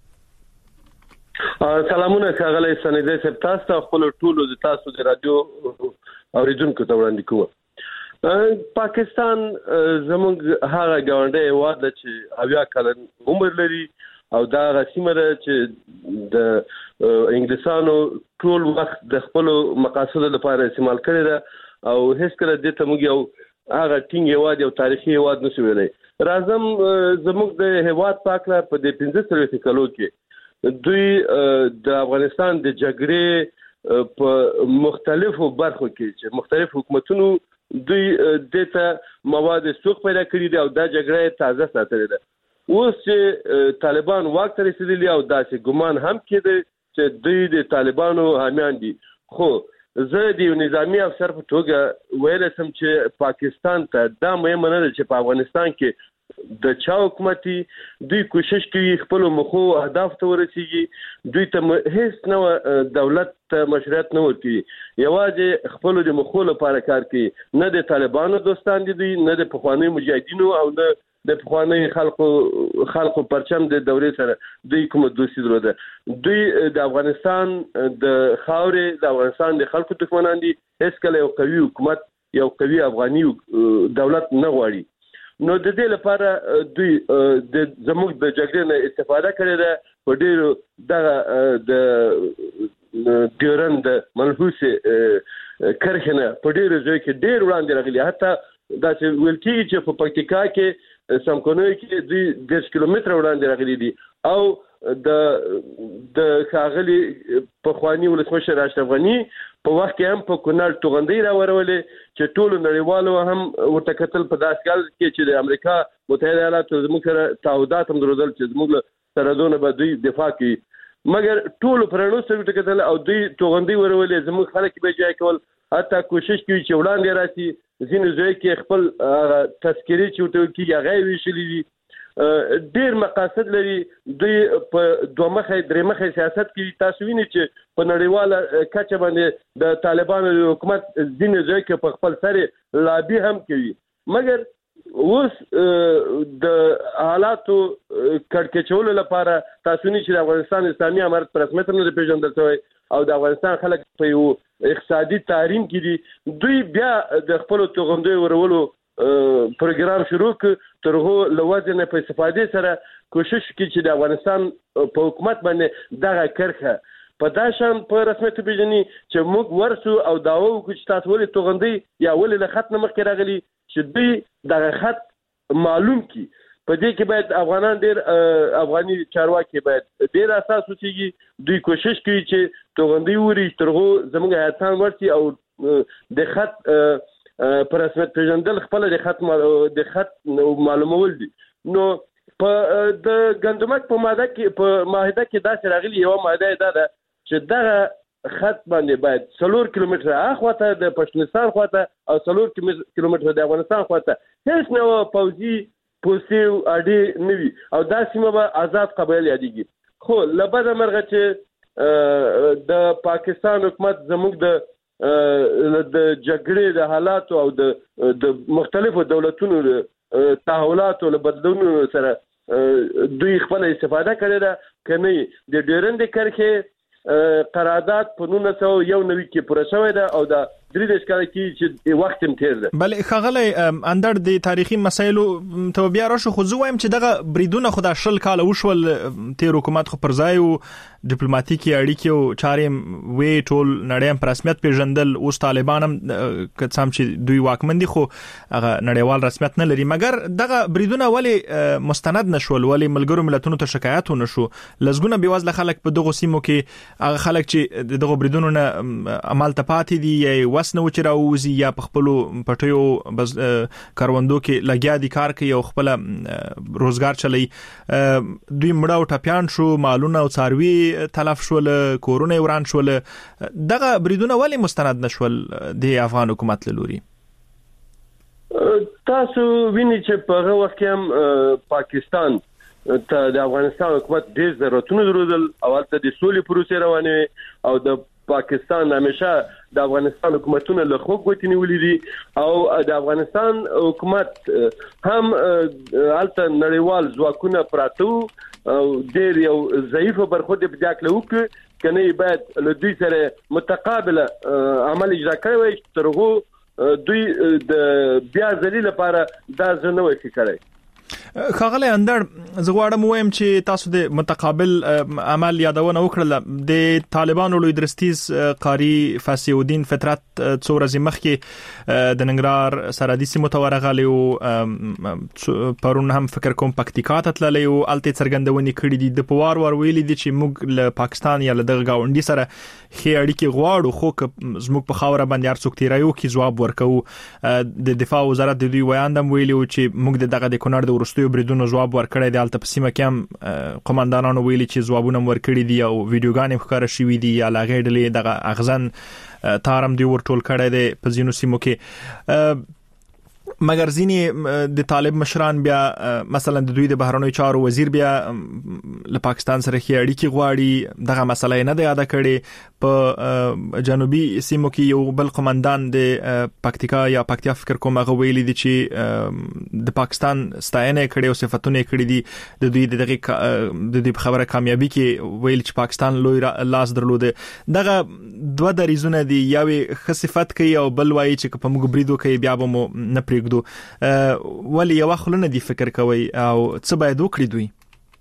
سلامونه ښاغلی سنیدی صاحب، تاسو ته خپلو ټولو د تاسو د رادیو اورېدونکو ته وړاندې کوم. پاکستان زموږ هغه ګاونډی هیواد ده چې 80 کلن عمر لري او دا هغه سیمه ده چې د انګلیسانو ټول وخت د خپلو مقاصدو لپاره استعمال کړی ده او هیڅکله دې ته موږ یو هغه ټینګ هیواد، یو تاریخي هیواد نشو ویلی. راځم زموږ د هیواد په هکله په دې 15 کلو کې دوی د افغانستان د جګړې په مختلفو برخو کې چې مختلف حکومتونو دوی دته مواد سوق پیدا کړی دی او دا جګړه تازه ساتلې ده. اوس چې طالبان واک ته رسیدلی او داسې ګمان هم کېده چې دوی د طالبانو حامیان دي، خو زه د یو نظامی افسر په توګه ویل سم چې پاکستان ته دا مهمه نه ده چې په افغانستان کې د چا حکومتي دوی کوشش کوي خپل مخو اهداف ته ورسیږي دوی ته هیڅ نو دولت ته مشروعیت نه ورکوي یوازې خپل د مخو لپاره کار کوي نه د طالبانو دوستان دي دوی نه د پخواني مجاهدینو او نه د پخواني خلکو پرچم د دورې سره دوی کوم دوستي درلوده دوی د افغانستان د خاورې د افغانستان د خلکو دښمنان دي هیڅ کله یو قوي حکومت یو قوي افغاني دولت نه غواړي نو د دې لپاره دوی د زموږ د جګړې نه استفاده کړې ده په ډېرو د ډیورند منحوسه کرخنه په ډېرو ځای کې ډېر وړاندې راغلي حتی دا چې ویل کېږي چې په پکتیکا کې سمکونوي کې دوی 10 کیلومتره وړاندې راغلي دي او د ښاغلي پخواني ولسمشر اشرف غني په وخت کې هم په کونړ توغندۍ راورولې چې ټول نړیوالو هم ورته کتل په داس کال کې چې د امریکا متحده ایالاتو زموږ سره تعهدات هم درلودل چې زموږ سره دونه به دوی دفاع کوي مګر ټول پرانو سره کتل او دوی توغندۍ ورولې زموږ خلک به ځای کول حتی کوشش کوي چې وړاندې راشي ځینې ځای کې خپل تذکری چې وته کې هغه ویشلې دي ډېر مقاصد لري دوی په دوه مخه درې مخه سیاست کوي تاسو وینئ چې په نړیواله کچه باندې د طالبانو حکومت ځینې ځای کې په خپل سره لابي هم کوي مګر اوس د حالاتو کړکېچولو لپاره تاسو نه چې افغانستان اسلامي امارت پر رسمیت نه پیژندل شوی او د افغانستان خلک په یو اقتصادي تحریم کې دي دوی بیا د خپل توغندۍ ورولو پروګرام شروع ک ترغه لوازنه په استفاده سره کوشش کوي چې د افغانستان په حکومت باندې دغه کرخه په داشم په رسمیت پیژني چې موږ ورسو او داوو چې تاسو ولې توغندۍ یا ولې له خط نه مخکې راغلي چې دوی دغه خط معلوم کی په دې کې باید افغانان ډېر افغاني چارواکي باید ډېر اساس وچیږي دوی کوشش کوي چې توغندۍ وری ترغه زموږ هیاتان ورسي او د خط پر رسمیت پیژندل خپل د خط معلومول دي نو په د ګندمک په ماده کې دا راغلي یو ماده ده چې دغه خط باندې باید 3 کیلومتره اخواته د پښتونستان خواته او 3 کیلومتره د افغانستان خواته هیڅ نو پوځي پوسټیو اډي نوي او دا سیمه به آزاد قبایل یادېږي خو لبد مرغه چې د پاکستان حکومت زموږ د جګړې د حالات او د مختلفو دولتونو تحولاتو له بدلونونو سره دوی خپل استفاده کړې ده کني د ډیورند کرخه قرارداد په 1991 کې پوره شوې ده او د 3 کال کې چې وخت هم تیر ده بل خغلی اندر د تاریخي مسایلو ته بیا راشو خو زه وایم چې دغه بریدونه خو د شل کال وشول تیر حکومت خو پر ځای او ډیپلوماټیکي اړیکې او چارې وی ټول نړۍ هم رسمیت پیژندل اوس طالبان هم کڅام چې دوی واکمن دي خو هغه نړیوال رسمیت نه لري مګر دغه بریدونه ولی مستند نشول ولی ملګرو ملتونو ته شکایت ونشو لزګونه بیوازله خلک په دغه سیمو کې هغه خلک چې دغه بریدونو نه عمل ته پاتې دي یا وسنه چې راوځي یا په خپل پټیو بس کاروندو کې لګیا دي کار کوي او خپل روزګار چلي دوی مړه او ټپيان شو مالونه او څاروي تلف شول کورونه وران شول دغه بریدونه ولی مستند نشول د افغان حکومت لوري تاسو وینئ چې په هغه وخت کې هم پاکستان ته د افغانستان حکومت ډېر ضرورتونه درلودل او هلته د سولې پروسې روانې او د پاکستان همیشه د افغانستان حکومتونه له خو ګوتې نیولې دي او د افغانستان حکومت هم هلته نړیوال ځواکونه پراته او ډېر یو ضعیف برخورد په ځکه وکړ کنه باید له دوی سره متقابل عمل اجرا کوي ترغه دوی د بیا ذلیل لپاره دا ځنوي کوي خغلی اندر زغواړم وایم چې تاسو د متقابل عمل یادونه وکړه د طالبانو لوی درستیز قاری فاسیودین فطرت څو ورځې مخکې د ننګرهار سرحدي سیمو ته ورغلی او پرون هم فکر کوم پکتیکا ته تللی او الته څرګندونې کړې دي د پوار ور ویلي دي چې موږ له پاکستان یا له دغه گاونډي سره خې اړیکې غواړو خو زموږ په خاوره باندې هر څوک تیرایو کې جواب ورکو د دفاع وزارت د دوی ویاندم ویلي چې موږ دغه د کونړ د ورستو ورستیو بریدونو جواب ورکړی دی. البته په سیمه کې هم قومندانانو ویلي چې ځوابونه ورکړي دي او ویډیوګانې ښکاره شوې دي یا لاغې ډلې دغه اغزن تارم دی ورټول کړی دی په ځینو سیمو کې. مګر ځینې د طالب مشران بیا مثلا د دوی د بهرنیو چارو وزیر بیا له پاکستان سره کې اړیکې غواړي. دغه مسله نه ده یاد کړي. په جنوبي سیمو کې یو بل قومندان د پکتیکا یا پکتیا فکر کوم هغه ویلي دي چې د پاکستان ستاینه کړي او صفاتونه کړي دي د دوی د خبره کامیابی کې ویل چې پاکستان لوی لاس درلوده. دغه دوه دریزونه دي، یوې خصيفت کوي او بل وایي چې په موږ بریدو کوي بیا به مو نه پرېږدو. ولی یو خلونه دی فکر کوي او څه باید وکړي دوی؟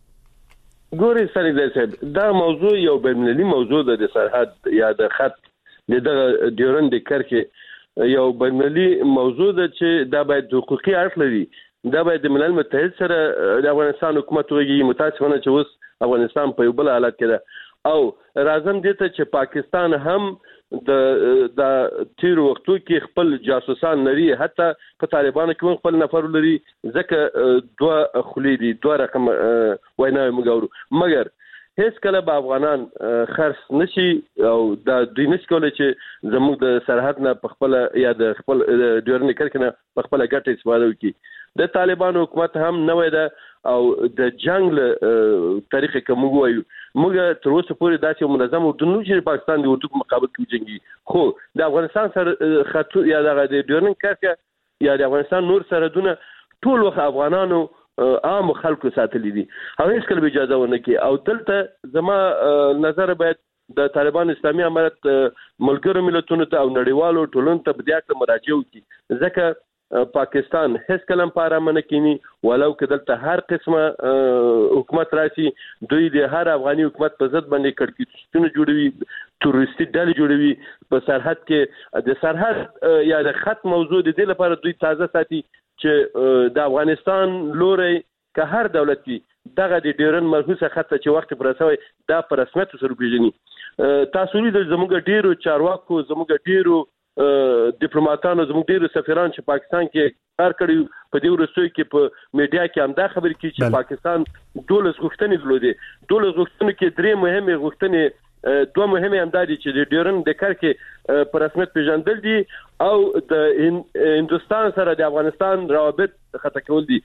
ګوري سړي د صاحب دا موضوع یو بین‌المللي موضوع ده. د سرحد یا د خط د ډیورند کرکه یو بین‌المللي موضوع ده چې دا باید حقوقي اړخ لري. دا باید د ملل متحد سره د افغانستان حکومت وږي. متاسفانه چې اوس افغانستان په یو بل حالت کې ده او راځم دې ته چې پاکستان هم د تیر وختو کې خپل جاسوسان لري، حتی په طالبانو کې خپل نفر لري. ځکه دوه خلی دي، دوه رقم ویناوي مګورو. مګر هیڅ کله به افغانان خرڅ نشي او د دوی نشي کولای چې زموږ د سرحد نه په خپل یا د خپل ډیورند کرک نه په خپل ګټه استفاده وکړي. د طالبانو حکومت هم نوې ده او د جنگ له طریقې کوم وایو موږ تر اوسه پورې داسې منظم اردو نو چې پاکستان د اردو په مقابل کې جنگي. خو د افغانستان سره خطو یا د ډیورند کرک یا د افغانستان نور سرحدونه ټول وخت افغانانو عام خلکو ساتلي دي او هیڅ کله اجازه ونه کوي. او دلته زما نظر باید د طالبان اسلامي امارت ملګرو ملتونو ته او نړیوالو ټولنو ته بیا ته مراجعه وکړي. ځکه پاکستان هیڅ کلم پاره منه کینی ولو که دلته هر قسمه حکومت راشي دوی د هر افغاني حکومت په ضد باندې کړکېچونه جوړوي، تروریستي ډلې جوړوي. په سرحد کې د سرحد یا د خط موضوع د دې لپاره دوی تازه ساتي چې د افغانستان لوري که هر دولت وي دغه د ډیورند مرخصه خط چې وخت پر رسوي دا پر رسمیت سره پیژني. تاسو لري د زموږ ډیرو چارواکو، زموږ ډیرو ډیپلوماټانو، زموږ ډیرو سفیران چې پاکستان کې کار کړی په دې ورسوي کې په میډیا کې هم دا خبرې کوي چې پاکستان 12 غوښتنې درلودي. 12 غوښتنې کې درې مهمه غوښتنې، دوه مهمه هم دي چې د ډیورند د کرکې پر رسمیت پیژندل دي او د هندستان سره د افغانستان روابط خطا کول دي.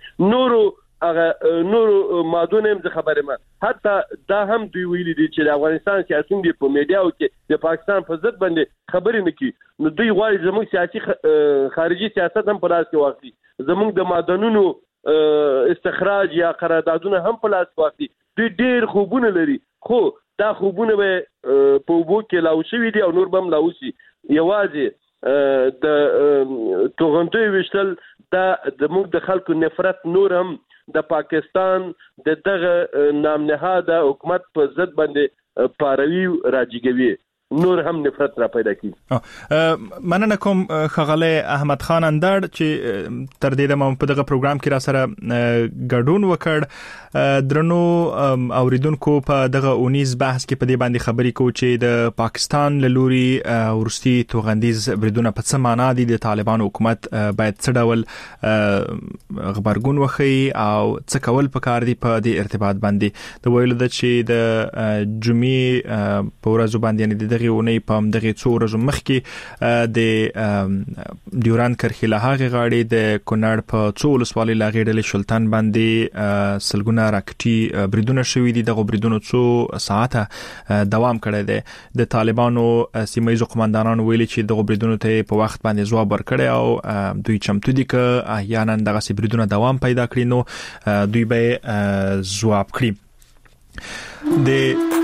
نورو مادونه هم خبره ما حتی دا هم دوی ویلي دي چې د افغانستان سیاسيون دی په میډیاو کې د پاکستان په ضد باندې خبرې نه کوي. نو دوی غواړي زموږ سیاسي خارجي سیاست هم په لاس کې واخلي، زموږ د معدنونو استخراج یا قراردادونه هم په لاس واخلي. دوی ډېر خوبونه لري خو دا خوبونه به په وبو کې لاو شوي دي او نور به هم لاو شي. یوازې د توغندوی وشتل دا د موږ د خلکو نفرت نور هم د پاکستان د دغه نام نهاده حکومت په ضد باندې پاروي راجګوي، نور هم نفرت را پیدا کی. مننه کوم خغله احمد خان اندړ چې تر دې دمه په دغه پروګرام کې را سره ګډون وکړ. درنو اوریدونکو په دغه 19 بحث کې په دې باندې خبرې کوو چې د پاکستان له لوري ورستي توغندیز بریدونه په څه معنا دي، د طالبان حکومت باید څه ډول خبرګون وخی او څه کول پکار دي په دې ارتباط باندې. د ویلو د چې د جمعې په ورځ باندې دغه ونی په دغه څو ورځې مخکې د ډیورند کرخي له هغه غاړي د کونړ په څو ولسوالۍ لاغې ډلې شلتان باندې سلګونه راکټي بریدونه شوې دي. دغه بریدونو څو ساعته دوام کړی دی. د طالبانو سیمایي قومندانانو ویلي چې دغه بریدونو ته په وخت باندې ځواب ورکړي او دوی چمتو دي چې احیانا دغه بریدونه دوام پیدا کړي نو دوی به ځواب کړي. د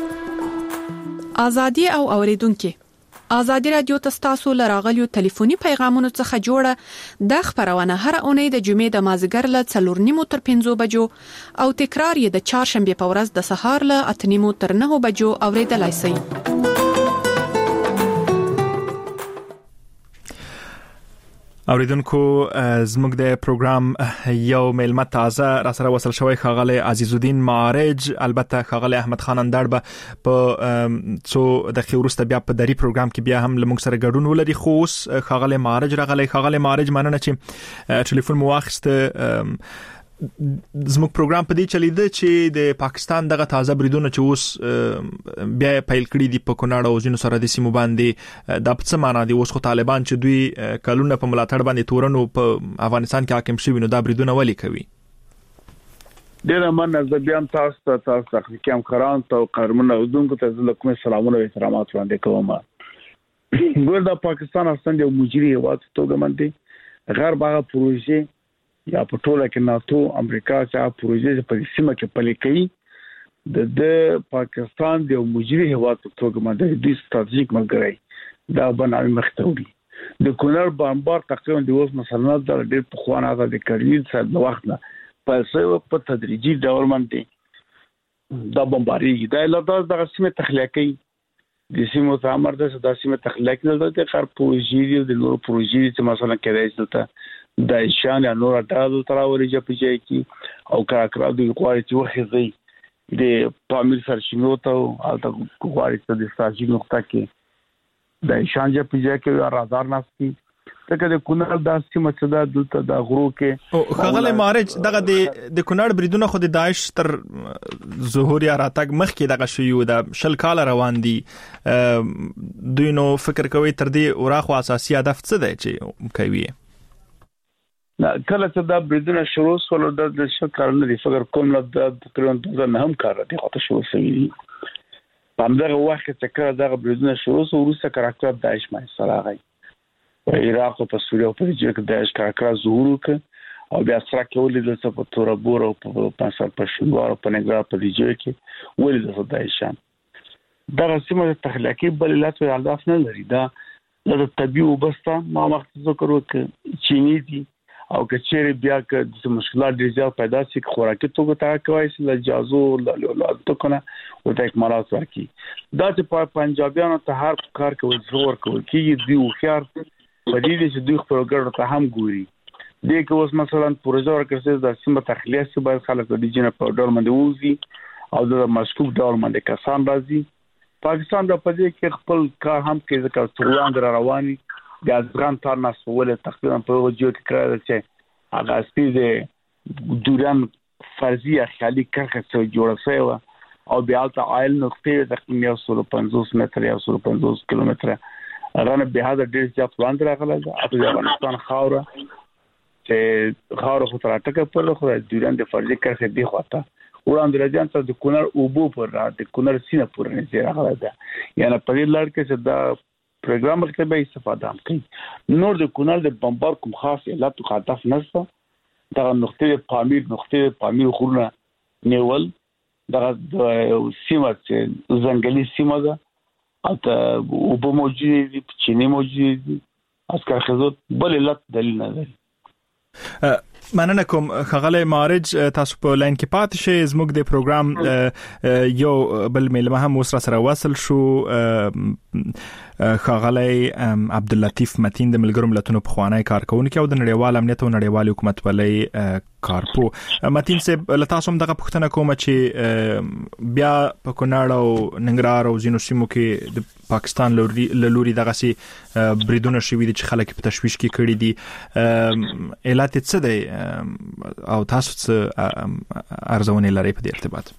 ازادي او اوریدونکو ازادي رادیو تاسو لراغلیو ټلیفوني پیغامونو څخه جوړه د خبرونه هر اونۍ د جمعې د مازیګر ل 4:30 تر 5 بجو او تکرار یې د چهارشنبه په ورځ د سهار ل 8:30 تر 9 بجو اوریدلای شئ. اوریدونکو زموږ د پروګرام یو میلمه تازه را سره وصل شوی خغله عزیز الدین معارج، البته خغله احمد خان اندړ به په څو دقیقې وروسته بیا په دری پروګرام کې بیا هم لمږ سره ګډون ولري. خو خغله معارج راغلی. خغله معارج مننه چې ټلیفون مو واخیسته. زموږ پروګرام په دې چلیده چې د پاکستان دغه تازه بریدونه چې اوس بیا پیل کړی دي په کونړ او ځینو سرحدي سیمو باندې د څه معنا دی؟ اوس خو طالبان چې دوی کلونه په ملاتړ باندې تورنو په افغانستان کې حاکم شوی، نو دا بریدونه ولې کوي؟ ډېر مننه. زه بیا تاسو تحقیقي همکاران ته او قهرمانو اوردونکو ته کوم سلامونه او احترامات وړاندې کوم. ګور د پاکستان اصلا یو مجري هیواد توګه باندې غرب هغه پروژې یا په ټوله کې ناتو امریکا چې پروژې په سیمه کې پلي کوي د پاکستان د مجري هیواد په توګه باندې د ستراتیژیک ملګری دا باندې مختوري د کونړ بمبار تقریبا د اوس مثلا د ډېر په خوانه د کړي څه د وخت نه په تدریجي ډول باندې دا بمباري دا لږ د سیمه تخلیقي د سیمو تعمیر د سیمه تخلیقي د خر پروژې د نور پروژې چې مثلا کېدای شي د شان یا نور اټاو تراوري چې پېږي کی او کاکرا د غواړي چې وخزي د پامیر سرچینو ته او د غواړي چې د ستراتیژیک نقطه کې د شان چې پېږي کې رادار ناسي ته د کونړ د سیمه چې د دلته د غرو کې او خغل مارج دغه د کونړ بریدونه خو د داعش تر ظهور یا راتګ مخکې دغه شیو د شل کال روان دي. دوی نو فکر کوي تر دې اوراخو اساسي هدف څه دی چې کوي؟ کله چې دا بریدونه شروع شول د شکرانه دی فکر کوم د تقریبا 2009 کال دی خاطر شروع شوی. په همدغه وخت چې کله دا بریدونه شروع شو وروسته کراکټر داعش مې سره راغی په عراق او په سوریه او په دې کې داعش کراکټر ظهور وکړ او بیا سره کې ولید چې په توربور او په پنځه په شلوار په نګرا په دې کې ولید چې داعشان دا سیمه تخلیقي بللات او اهداف نه لري. دا د طبيعي وبسته ما وخت ذکر وکړ چینی دي او کچېری بیا که د مشکلات ډیر زیات پیدا شي خوراکي توګه تا کوي چې د جازو له تکونه او د اکمالات ورکی دا چې پنجابیانو ته هر کار کوي زور کوي چې دی خيار په دې چې دوی خپل ګډ ته هم ګوري دې کې اوس مثلا پروژه ورکړي د سیمه تخلیه چې باید خلک د ډیجن په ډول باندې وځي او د مشکوک ډول باندې کسان راځي. پاکستان د پدې کې خپل کار هم کوي ځکه څوان رواني د افغان تارناس ولې تقریبا په وجو کې کړل چې هغه سپیډ دوران فرضي خالي کرخه څو جوړ شوی او بیا ته آیل نقطې تقریبا 150 متر یا 150 کیلومتر رانه به دا ډیر ځات وړاندې راغله د افغانستان خاوره چې خاوره خو تر ټکه په لخوا دوران د فرضي کرخه دی خواته وړاندې راځي ته د کونړ اوبو پر را د کونړ سینه پر نه راغله دا یعنی په دې لړ کې چې دا پروګرام کې به استفاده هم کوي. نور د کونړ د بمبار کوم خاص علت او هدف نشته. دا نقطې پامیر خورونه نیول دا سیمه چې ځنګلي سیمه ده او ته اوبه موجود دي چینی موجود دي اسکر خزوت بل علت دلیل نه لري. مننه کوم خغل مارج تاسو په لاین کې پاتې شئ. زموږ د پروګرام یو بل میلمه هم اوس را سره وصل شو خغلی عبداللطیف متین د ملګرو ملتونو په خوانی کارکونکو او د نړیوال امنیت او نړیوال حکومت ولې کارپو. متین صاحب له تاسو هم دغه پوښتنه کوم چې بیا په کونړ او ننګرهار او ځینو سیمو کې د پاکستان لوري دغه سي بریدونه شوي دي چې خلک په تشويش کې کړي دي. علت څه دی او تاسو څه ارزونه لري په دې ارتباط؟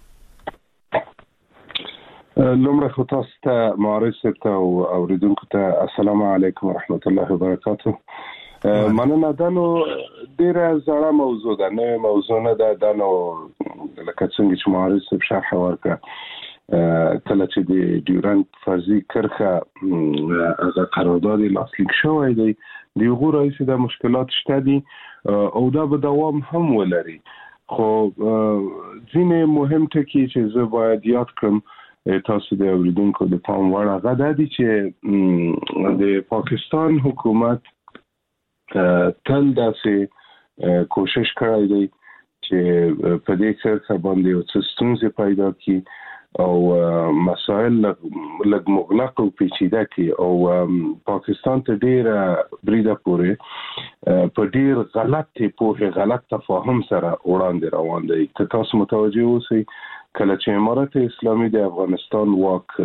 لمره خو تاسو ته معرض ته او اوریدونکو ته السلام علیکم ورحمت الله وبرکاته. مننه دا نو ډیره زړه موضوع ده، نه موضوع نه ده. دا نو لکه څنګه چې معرض په شرح ورکړه کله چې د ډیورنټ فرضي کرخه از قرارداد لاسلیک شوی دی د یو رئیس د مشکلات شته دي او دا به دوام هم ولري. خو ځینې مهم ټکي چې زه باید یاد کړم تاسو د اوریدونکو د پام وړ غدا دي چې د پاکستان حکومت تل داسې کوشش کړی دی چې په دې کرخه باندې یو څه ستونزې پیدا کړي او مسائل لږ مغلق او پیچیده کړي او پاکستان ته ډیر بریده پورې په ډیر غلط تفاهم سره وړاندې روان دی. که تاسو متوجه اوسئ کله چې امارات اسلامي د افغانستان واک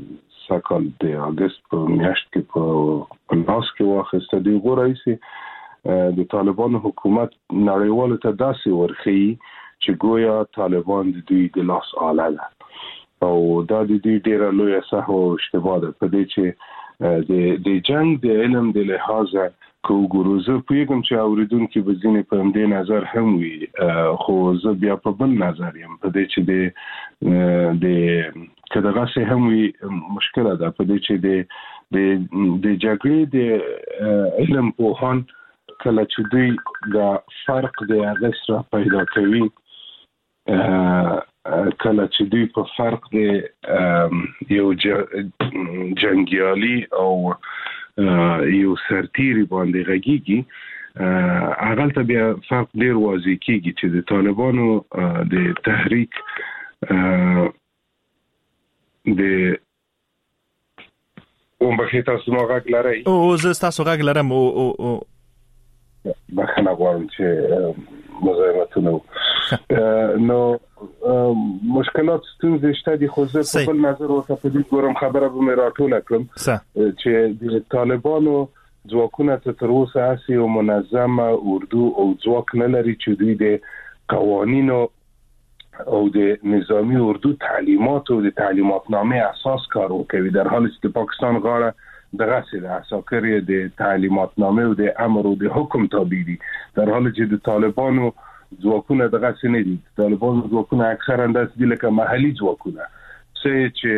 سکهال د اگست په میاشت کې په لاس کې واخیسته دی رئیس د طالبانو حکومت نړیوالو ته داسې ورخي چې ګویا طالبان د دوی د لاس آله ده او دا د دوی ډیره لویه سهو او اشتباه ده په دې چې د جنگ د علم د لحاظه کو ګروزه پیغام چې اوریدونکو به ځینې په دې نظر هم وي خو زه بیا په بل نظر یم په دې چې د کداغه سه هم وي مشکله ده په دې چې د جګړې د علم په هان کله چې دوی دا فرق د اغسرا پیدا کوي کله چې دوی په فرق د یو جنگیالي او یو سرتیری باندې غږیږي هغه ته بیا فرق ډیر واضح کیږي چې د طالبانو د تحریک د ومبخې تاسو نو غږ لرئ او زه تاسو غږ لرم او بخنه غواړم چې مزاحمتونه نو مشکلات ستونزې شته دي خو زه په بل نظر ورته په دې ګورم خبره به مې راټوله کړم چې د طالبانو ځواکونه تر اوسه هسې یو منظمه اردو او ځواک نه لري چې دوی د قوانینو او د نظامی اردو تعلیمات او د تعلیماتنامه اساس کار کوي در حالی چې پاکستان غاړه دغه سره اساکر د تعلیماتنامه او د امر او د حکم تابع دي در حالی چې د طالبانو ځواکونه دغه سنې دي طالبانو ځواکونه اکثرا داسې دي لکه محلي ځواکونه چې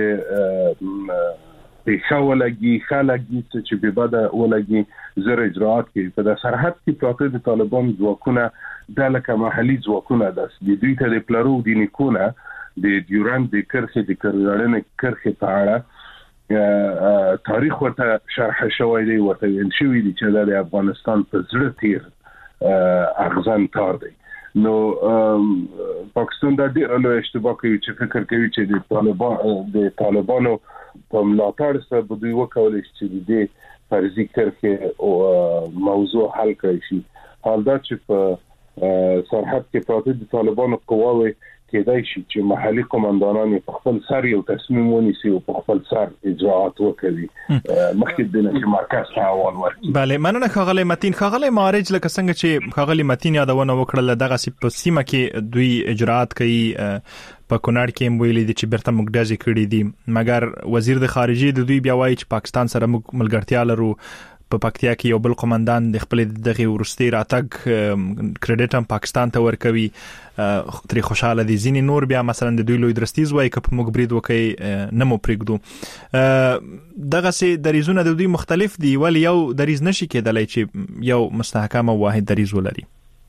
په خولګي خلګي چې په بده ولګي زر اجراءات کوي په سرحد کې پراته د طالبانو ځواکونه د لکه محلي ځواکونه د دوی ته د پلارو د نیکونه د ډیورند د کرخې د کړهړنې کرخې په اړه تاریخ ورته شرح شوی دی ورته ویل شوی دی چې د افغانستان په زړه تیر اغزن تار دی نو پاکستان د ډېر لوی اشتباه کوي چې فکر کوي چې د طالبانو په ملاتړ سره به دوی وکولای شي چې د فرضي کرخې او موضوع حل کړي شي حال دا چې په سرحد کې پراته د طالبانو قواوي کېدای شي چې محلي قومندانان په خپل سر یو تصمیم ونیسي او په خپل سر اجراءات وکړي مخکې د مرکز ته اول ورکړي bale مننه خغلی متین خغلی مارج لکه څنګه چې خغلی متین یادونه وکړه دغه سیمه کې دوی اجراءات کوي په کونړ کې ویلي دي چې برته مقدسي کړی دي مګر وزیر د خارجي د دوی بیا وایي چې پاکستان سره ملګرتیا لرو په پکتیا کې یو بل قومندان د خپل دغه ورستي راتګ کریډټ هم پاکستان ته ورکوي تری خوشاله دي ځینې نور بیا مثلا د دوی لوی درستیز وایي چې په موږ برید وکي نه مو پرېږدو دغه سي دریزونه د دوی مختلف دي ولی یو دریز نشي کېدلای چې یو مستحکم او واحد دریز ولري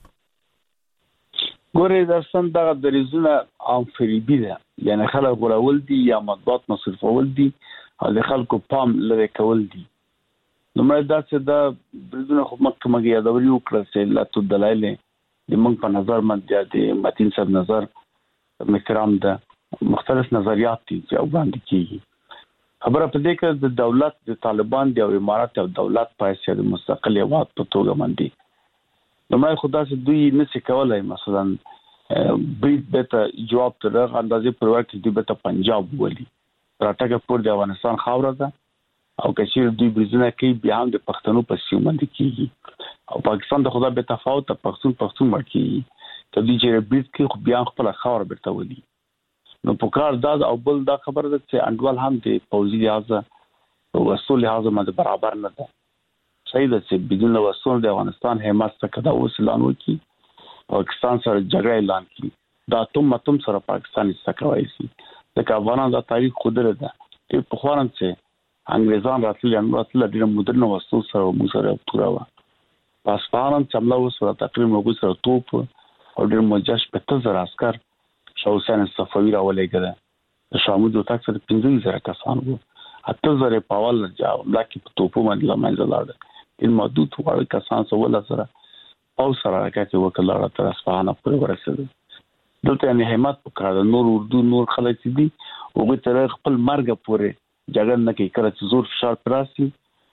ګورې درسن دغه دریزونه عام فریبي ده یعنی خلک غوړول دي یا مطبوعات مصرفول دي او د خلکو پام لري کول دي نو مې دا چې دا بریدونه خو مکه یادوري وکړه چې لا تو دلایل د موږ په نظر باندې د متین صاحب نظر محترم ده مختلف نظریات دي چې وړاندې کیږي خبره په دې کې د دولت د طالبان د امارات او دولت پایسه د مستقل هیواد په توګه باندې نو مې خدا چې دوی نشي کولای مثلا برید به جواب تر اندازې پروا کې دی به پنجاب ولي راټګه پور د افغانستان خاور ده او کشیر دوی بریزونه کوي بیا هم د پښتنو په سیمه باندې کیږي او پاکستان د خدا به تفاوت پښتون ورکی ته دي چې برید کې خو بیا خپل خاور برته ولي نو په کار دا او بل دا خبره ده چې انډوال هم د پوزي لحاظه او وسول لحاظه باندې برابر نه ده صحیح ده چې بدون وسول د افغانستان حماس څخه دا وسلان وکي پاکستان سره جګړه اعلان کړي دا تم سره پاکستان استکوي سي ځکه افغانان دا تاریخ خودره ده په خوان څه انګريزان راتلل ډېر مدرن وسو سره مو سره پوراوه پاسپانان چملا وسره تقریبا موږ سره توپ او ډېر مجاش په تزر عسكر شاوسان صفوی راولېګره شامو د تاک سره 15000 کسان وو اته زره پاول جاو لکه په توپو باندې لمنځه لاړ ان محدود وړ کسان سوال سره او سره راکټ وکړه تر اصفهان پورې ورسېد دلته نه همت وکړه نور اردو نور خلک دي او به تر خپل مرګ پورې جګړه نه کوي کله چې زور فشار پراسي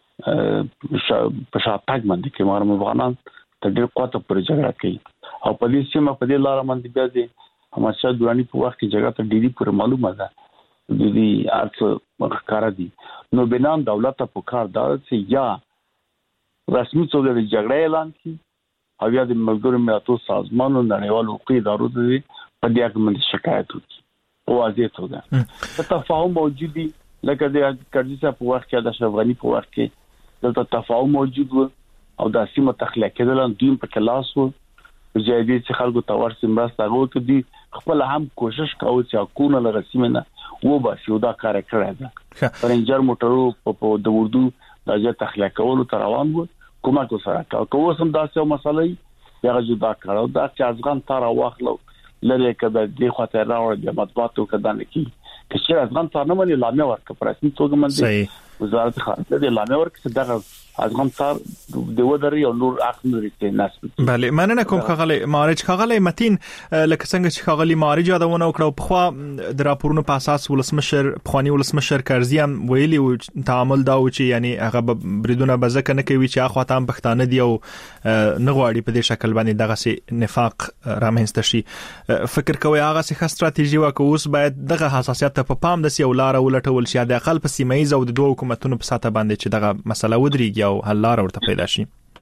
په شاته باندې کې مارم افغانان تر ډېر قوت پورې جګړه کوي او په دې سیمه په دې لار باندې بیا دي هماشه دوراني په وخت کې جګړه ته ډېری پورې معلومه ده د دې ارڅ مخکاره دي نو بنام دولت په کار دا چې یا رسمي توګه د جګړې اعلان کړي او یا د ملګرو ملتونو سازمانونو نړیوالو حقوقي ادارو ته په دې اړه باندې شکایت وکړي او واضح توګه په تفاهم موجود دي لکه د کډیسا په وخت کې د اشرف غنی په وخت کې دلته تفاهم موجود و او د سیمه تخلیه کېدل دوی په کلاس وو جدي چې خلکو ته ورسې مرسته وکړي خپل هم کوشش کاوه چې حکومت له رسمینه و باسي او دا کار کړی دی رنجر موټرو په د اردو د تخلیه کولو تر روان وو کومه کو سره کوو سم داسې مسلې یا جدا کړو دا چې افغان تر واخلو لری کده د خاطر راوړ د مطبوعاتو کدان کی چې افغان تر نه مني لامه ورک پر اساس توګه باندې وزارت خارجه د لامه ورک چې دغه افغان تر د ودري او نور اخر لري ناس بله مننه کوم خغله مارج خغله متین لکه څنګه چې خغلی مارج یادونه وکړو په خو د راپورونو په اساس ولسمشر بخوانی ولسمشر کرزی هم ویلي او تعامل دا و چې یعنی هغه بریدونه بزکه نه کوي چې اخوا تام پښتانه دی او نه غواړي په دې شکل باندې دغه سي نفاق رامنځته شي فکر کوي هغه سي ښه ستراتیژي وکوس باید دغه حساسیت په پام د سیولار ولټول شي د خپل په سیمایي او د دوه حکومتونو په ساته باندې چې دغه مسله ودرېږي او حل لار ورته پیدا شي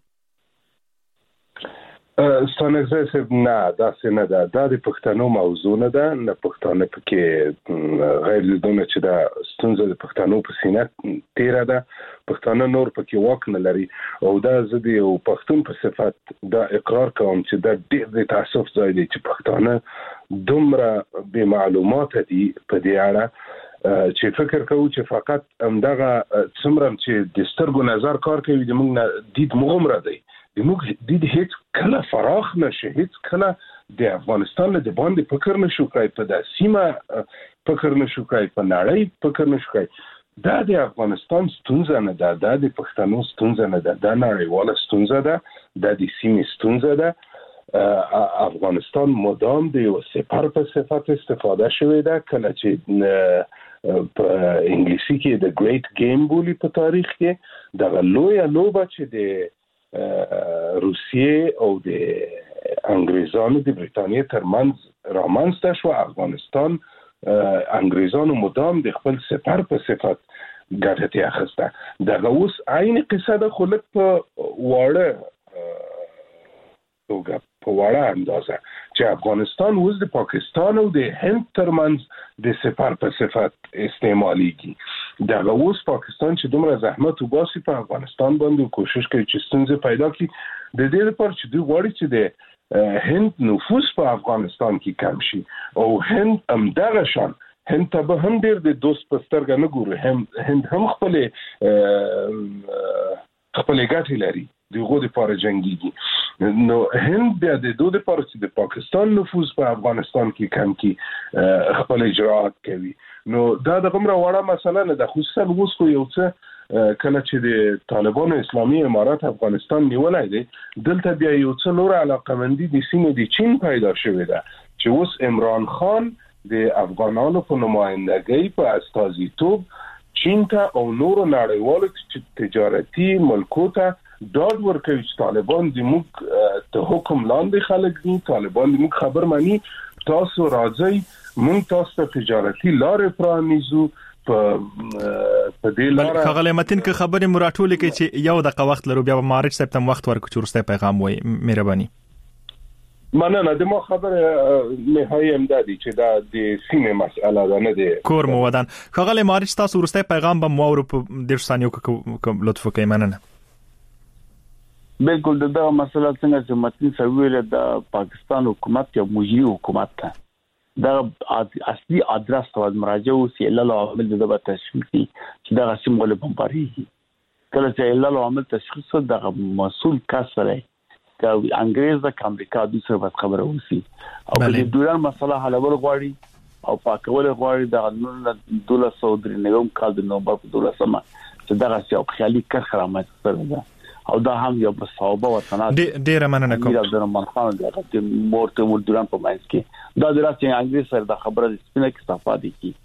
ستانه نه دا څنګه دا د پښتنو موضوع نه ده نه پښتانه پکې غیر زدونه چې دا ستونزه د پښتنو په سینه تیره ده پښتانه نور پکې واک نه لري او دا زدي او پښتون په صفت دا اقرار کوم چې دا ډېر تاسف ځای دی چې پښتانه دومره به معلومات دي په دې اړه چې فکر کوو چې فقط همدغه څومره چې د سترګو نظر کار کوي د موږ دید مغمره دی د موږ دید هیڅ کله فراخ نشي هیڅ کله د افغانستان له باندې فکر نشو کوي په د سیمه فکر نشو کوي په نړۍ فکر نشو کوي دا د افغانستان ستونزه نه ده دا د پښتنو ستونزه نه ده دا نړیواله ستونزه ده د سیمې ستونزه ده افغانستان مدام د یو سپر په صفت استفاده شوی ده کله چې په انګلیسي کې د ګریټ گیم بولی په تاریخ کې د لوی لوبه چې د روسیې او د انګریزانو د بریتانیې ترمنځ رامنځته شو افغانستان انګریزانو مدام د خپل سپر په صفت ګټه اخیسته دغه اوس عین قصه ده خو لږ په واړه توګه په واړه اندازه چې افغانستان اوس د پاکستان او د هند ترمنځ د سپر په صفت استعماليږي دغه اوس پاکستان چې دومره زحمت وباسي په افغانستان باندې کوشش کوي چې ستونزې پیدا کړي د دې لپاره چې دوی غواړي چې د هند نفوذ په افغانستان کې کم شي او هند هم دغه شان هند ته به هم ډېر د دوست پسترګه نه ګوري هند هم خپل ګټې لري دغه لپاره جنگيږي نو هند بیا د دوه لپاره چې د پاکستان نفوذ په افغانستان کې کم کی خپل اجراءات کوي نو دا د غمره وړه مسله نه ده خصوصا اوس خو یو څه کله چې د طالبانو اسلامي امارات افغانستان نیولای دي دلته بیا یو څه نور علاقمندي د سیمې د چین پیدا شوې ده چې اوس عمران خان د افغانانو په نمائندګۍ په استازیتوب چین ته او نور نړیوالو تجارتي ملکو ته داد ورکوي چې طالبان د موږ ته حکم لاندې خلک دي طالبان د موږ خبر مانی تاسو راځي موږ تاسو ته تجارتي لارې پرانیزو په دې لار خغل متن کې خبرې مراتولې کې چې یو دغه وخت لرو بیا مارچ سپتم وخت ورکو چې ورسته پیغام وای مهرباني مننه د ما خبره نهایی امدادي چې دا د سیمه مسأله ده نه ده کور مو ودان خغل مارچ تاسو ورسته پیغام به مو ور په ډیر ثانیو کې لطف وکړئ مننه بالکل دا مسله څنګه چې متن سویل د پاکستان حکومت یو مجری حکومت ده دا اصلي ادرس او مراجعه او سیلل عامل د تشخیص چې دا غسیم غل بمباري کله چې سیلل عامل تشخیص د مسؤل کس سره د انګريز د امریکا د سره خبره وسی او د دوران مسله حلول غواړي او پاکول غواړي د 1293 کال د نومبر په 12 چې دا غسیو خیالي کرخرامه سره ده او دا هم یو بصوبه وطنات ډیر مننه کوم د رحمان خان د مورته دوران په ماینس کې دا دراسته انګلیس سره د خبره سپینه کې استفاده کی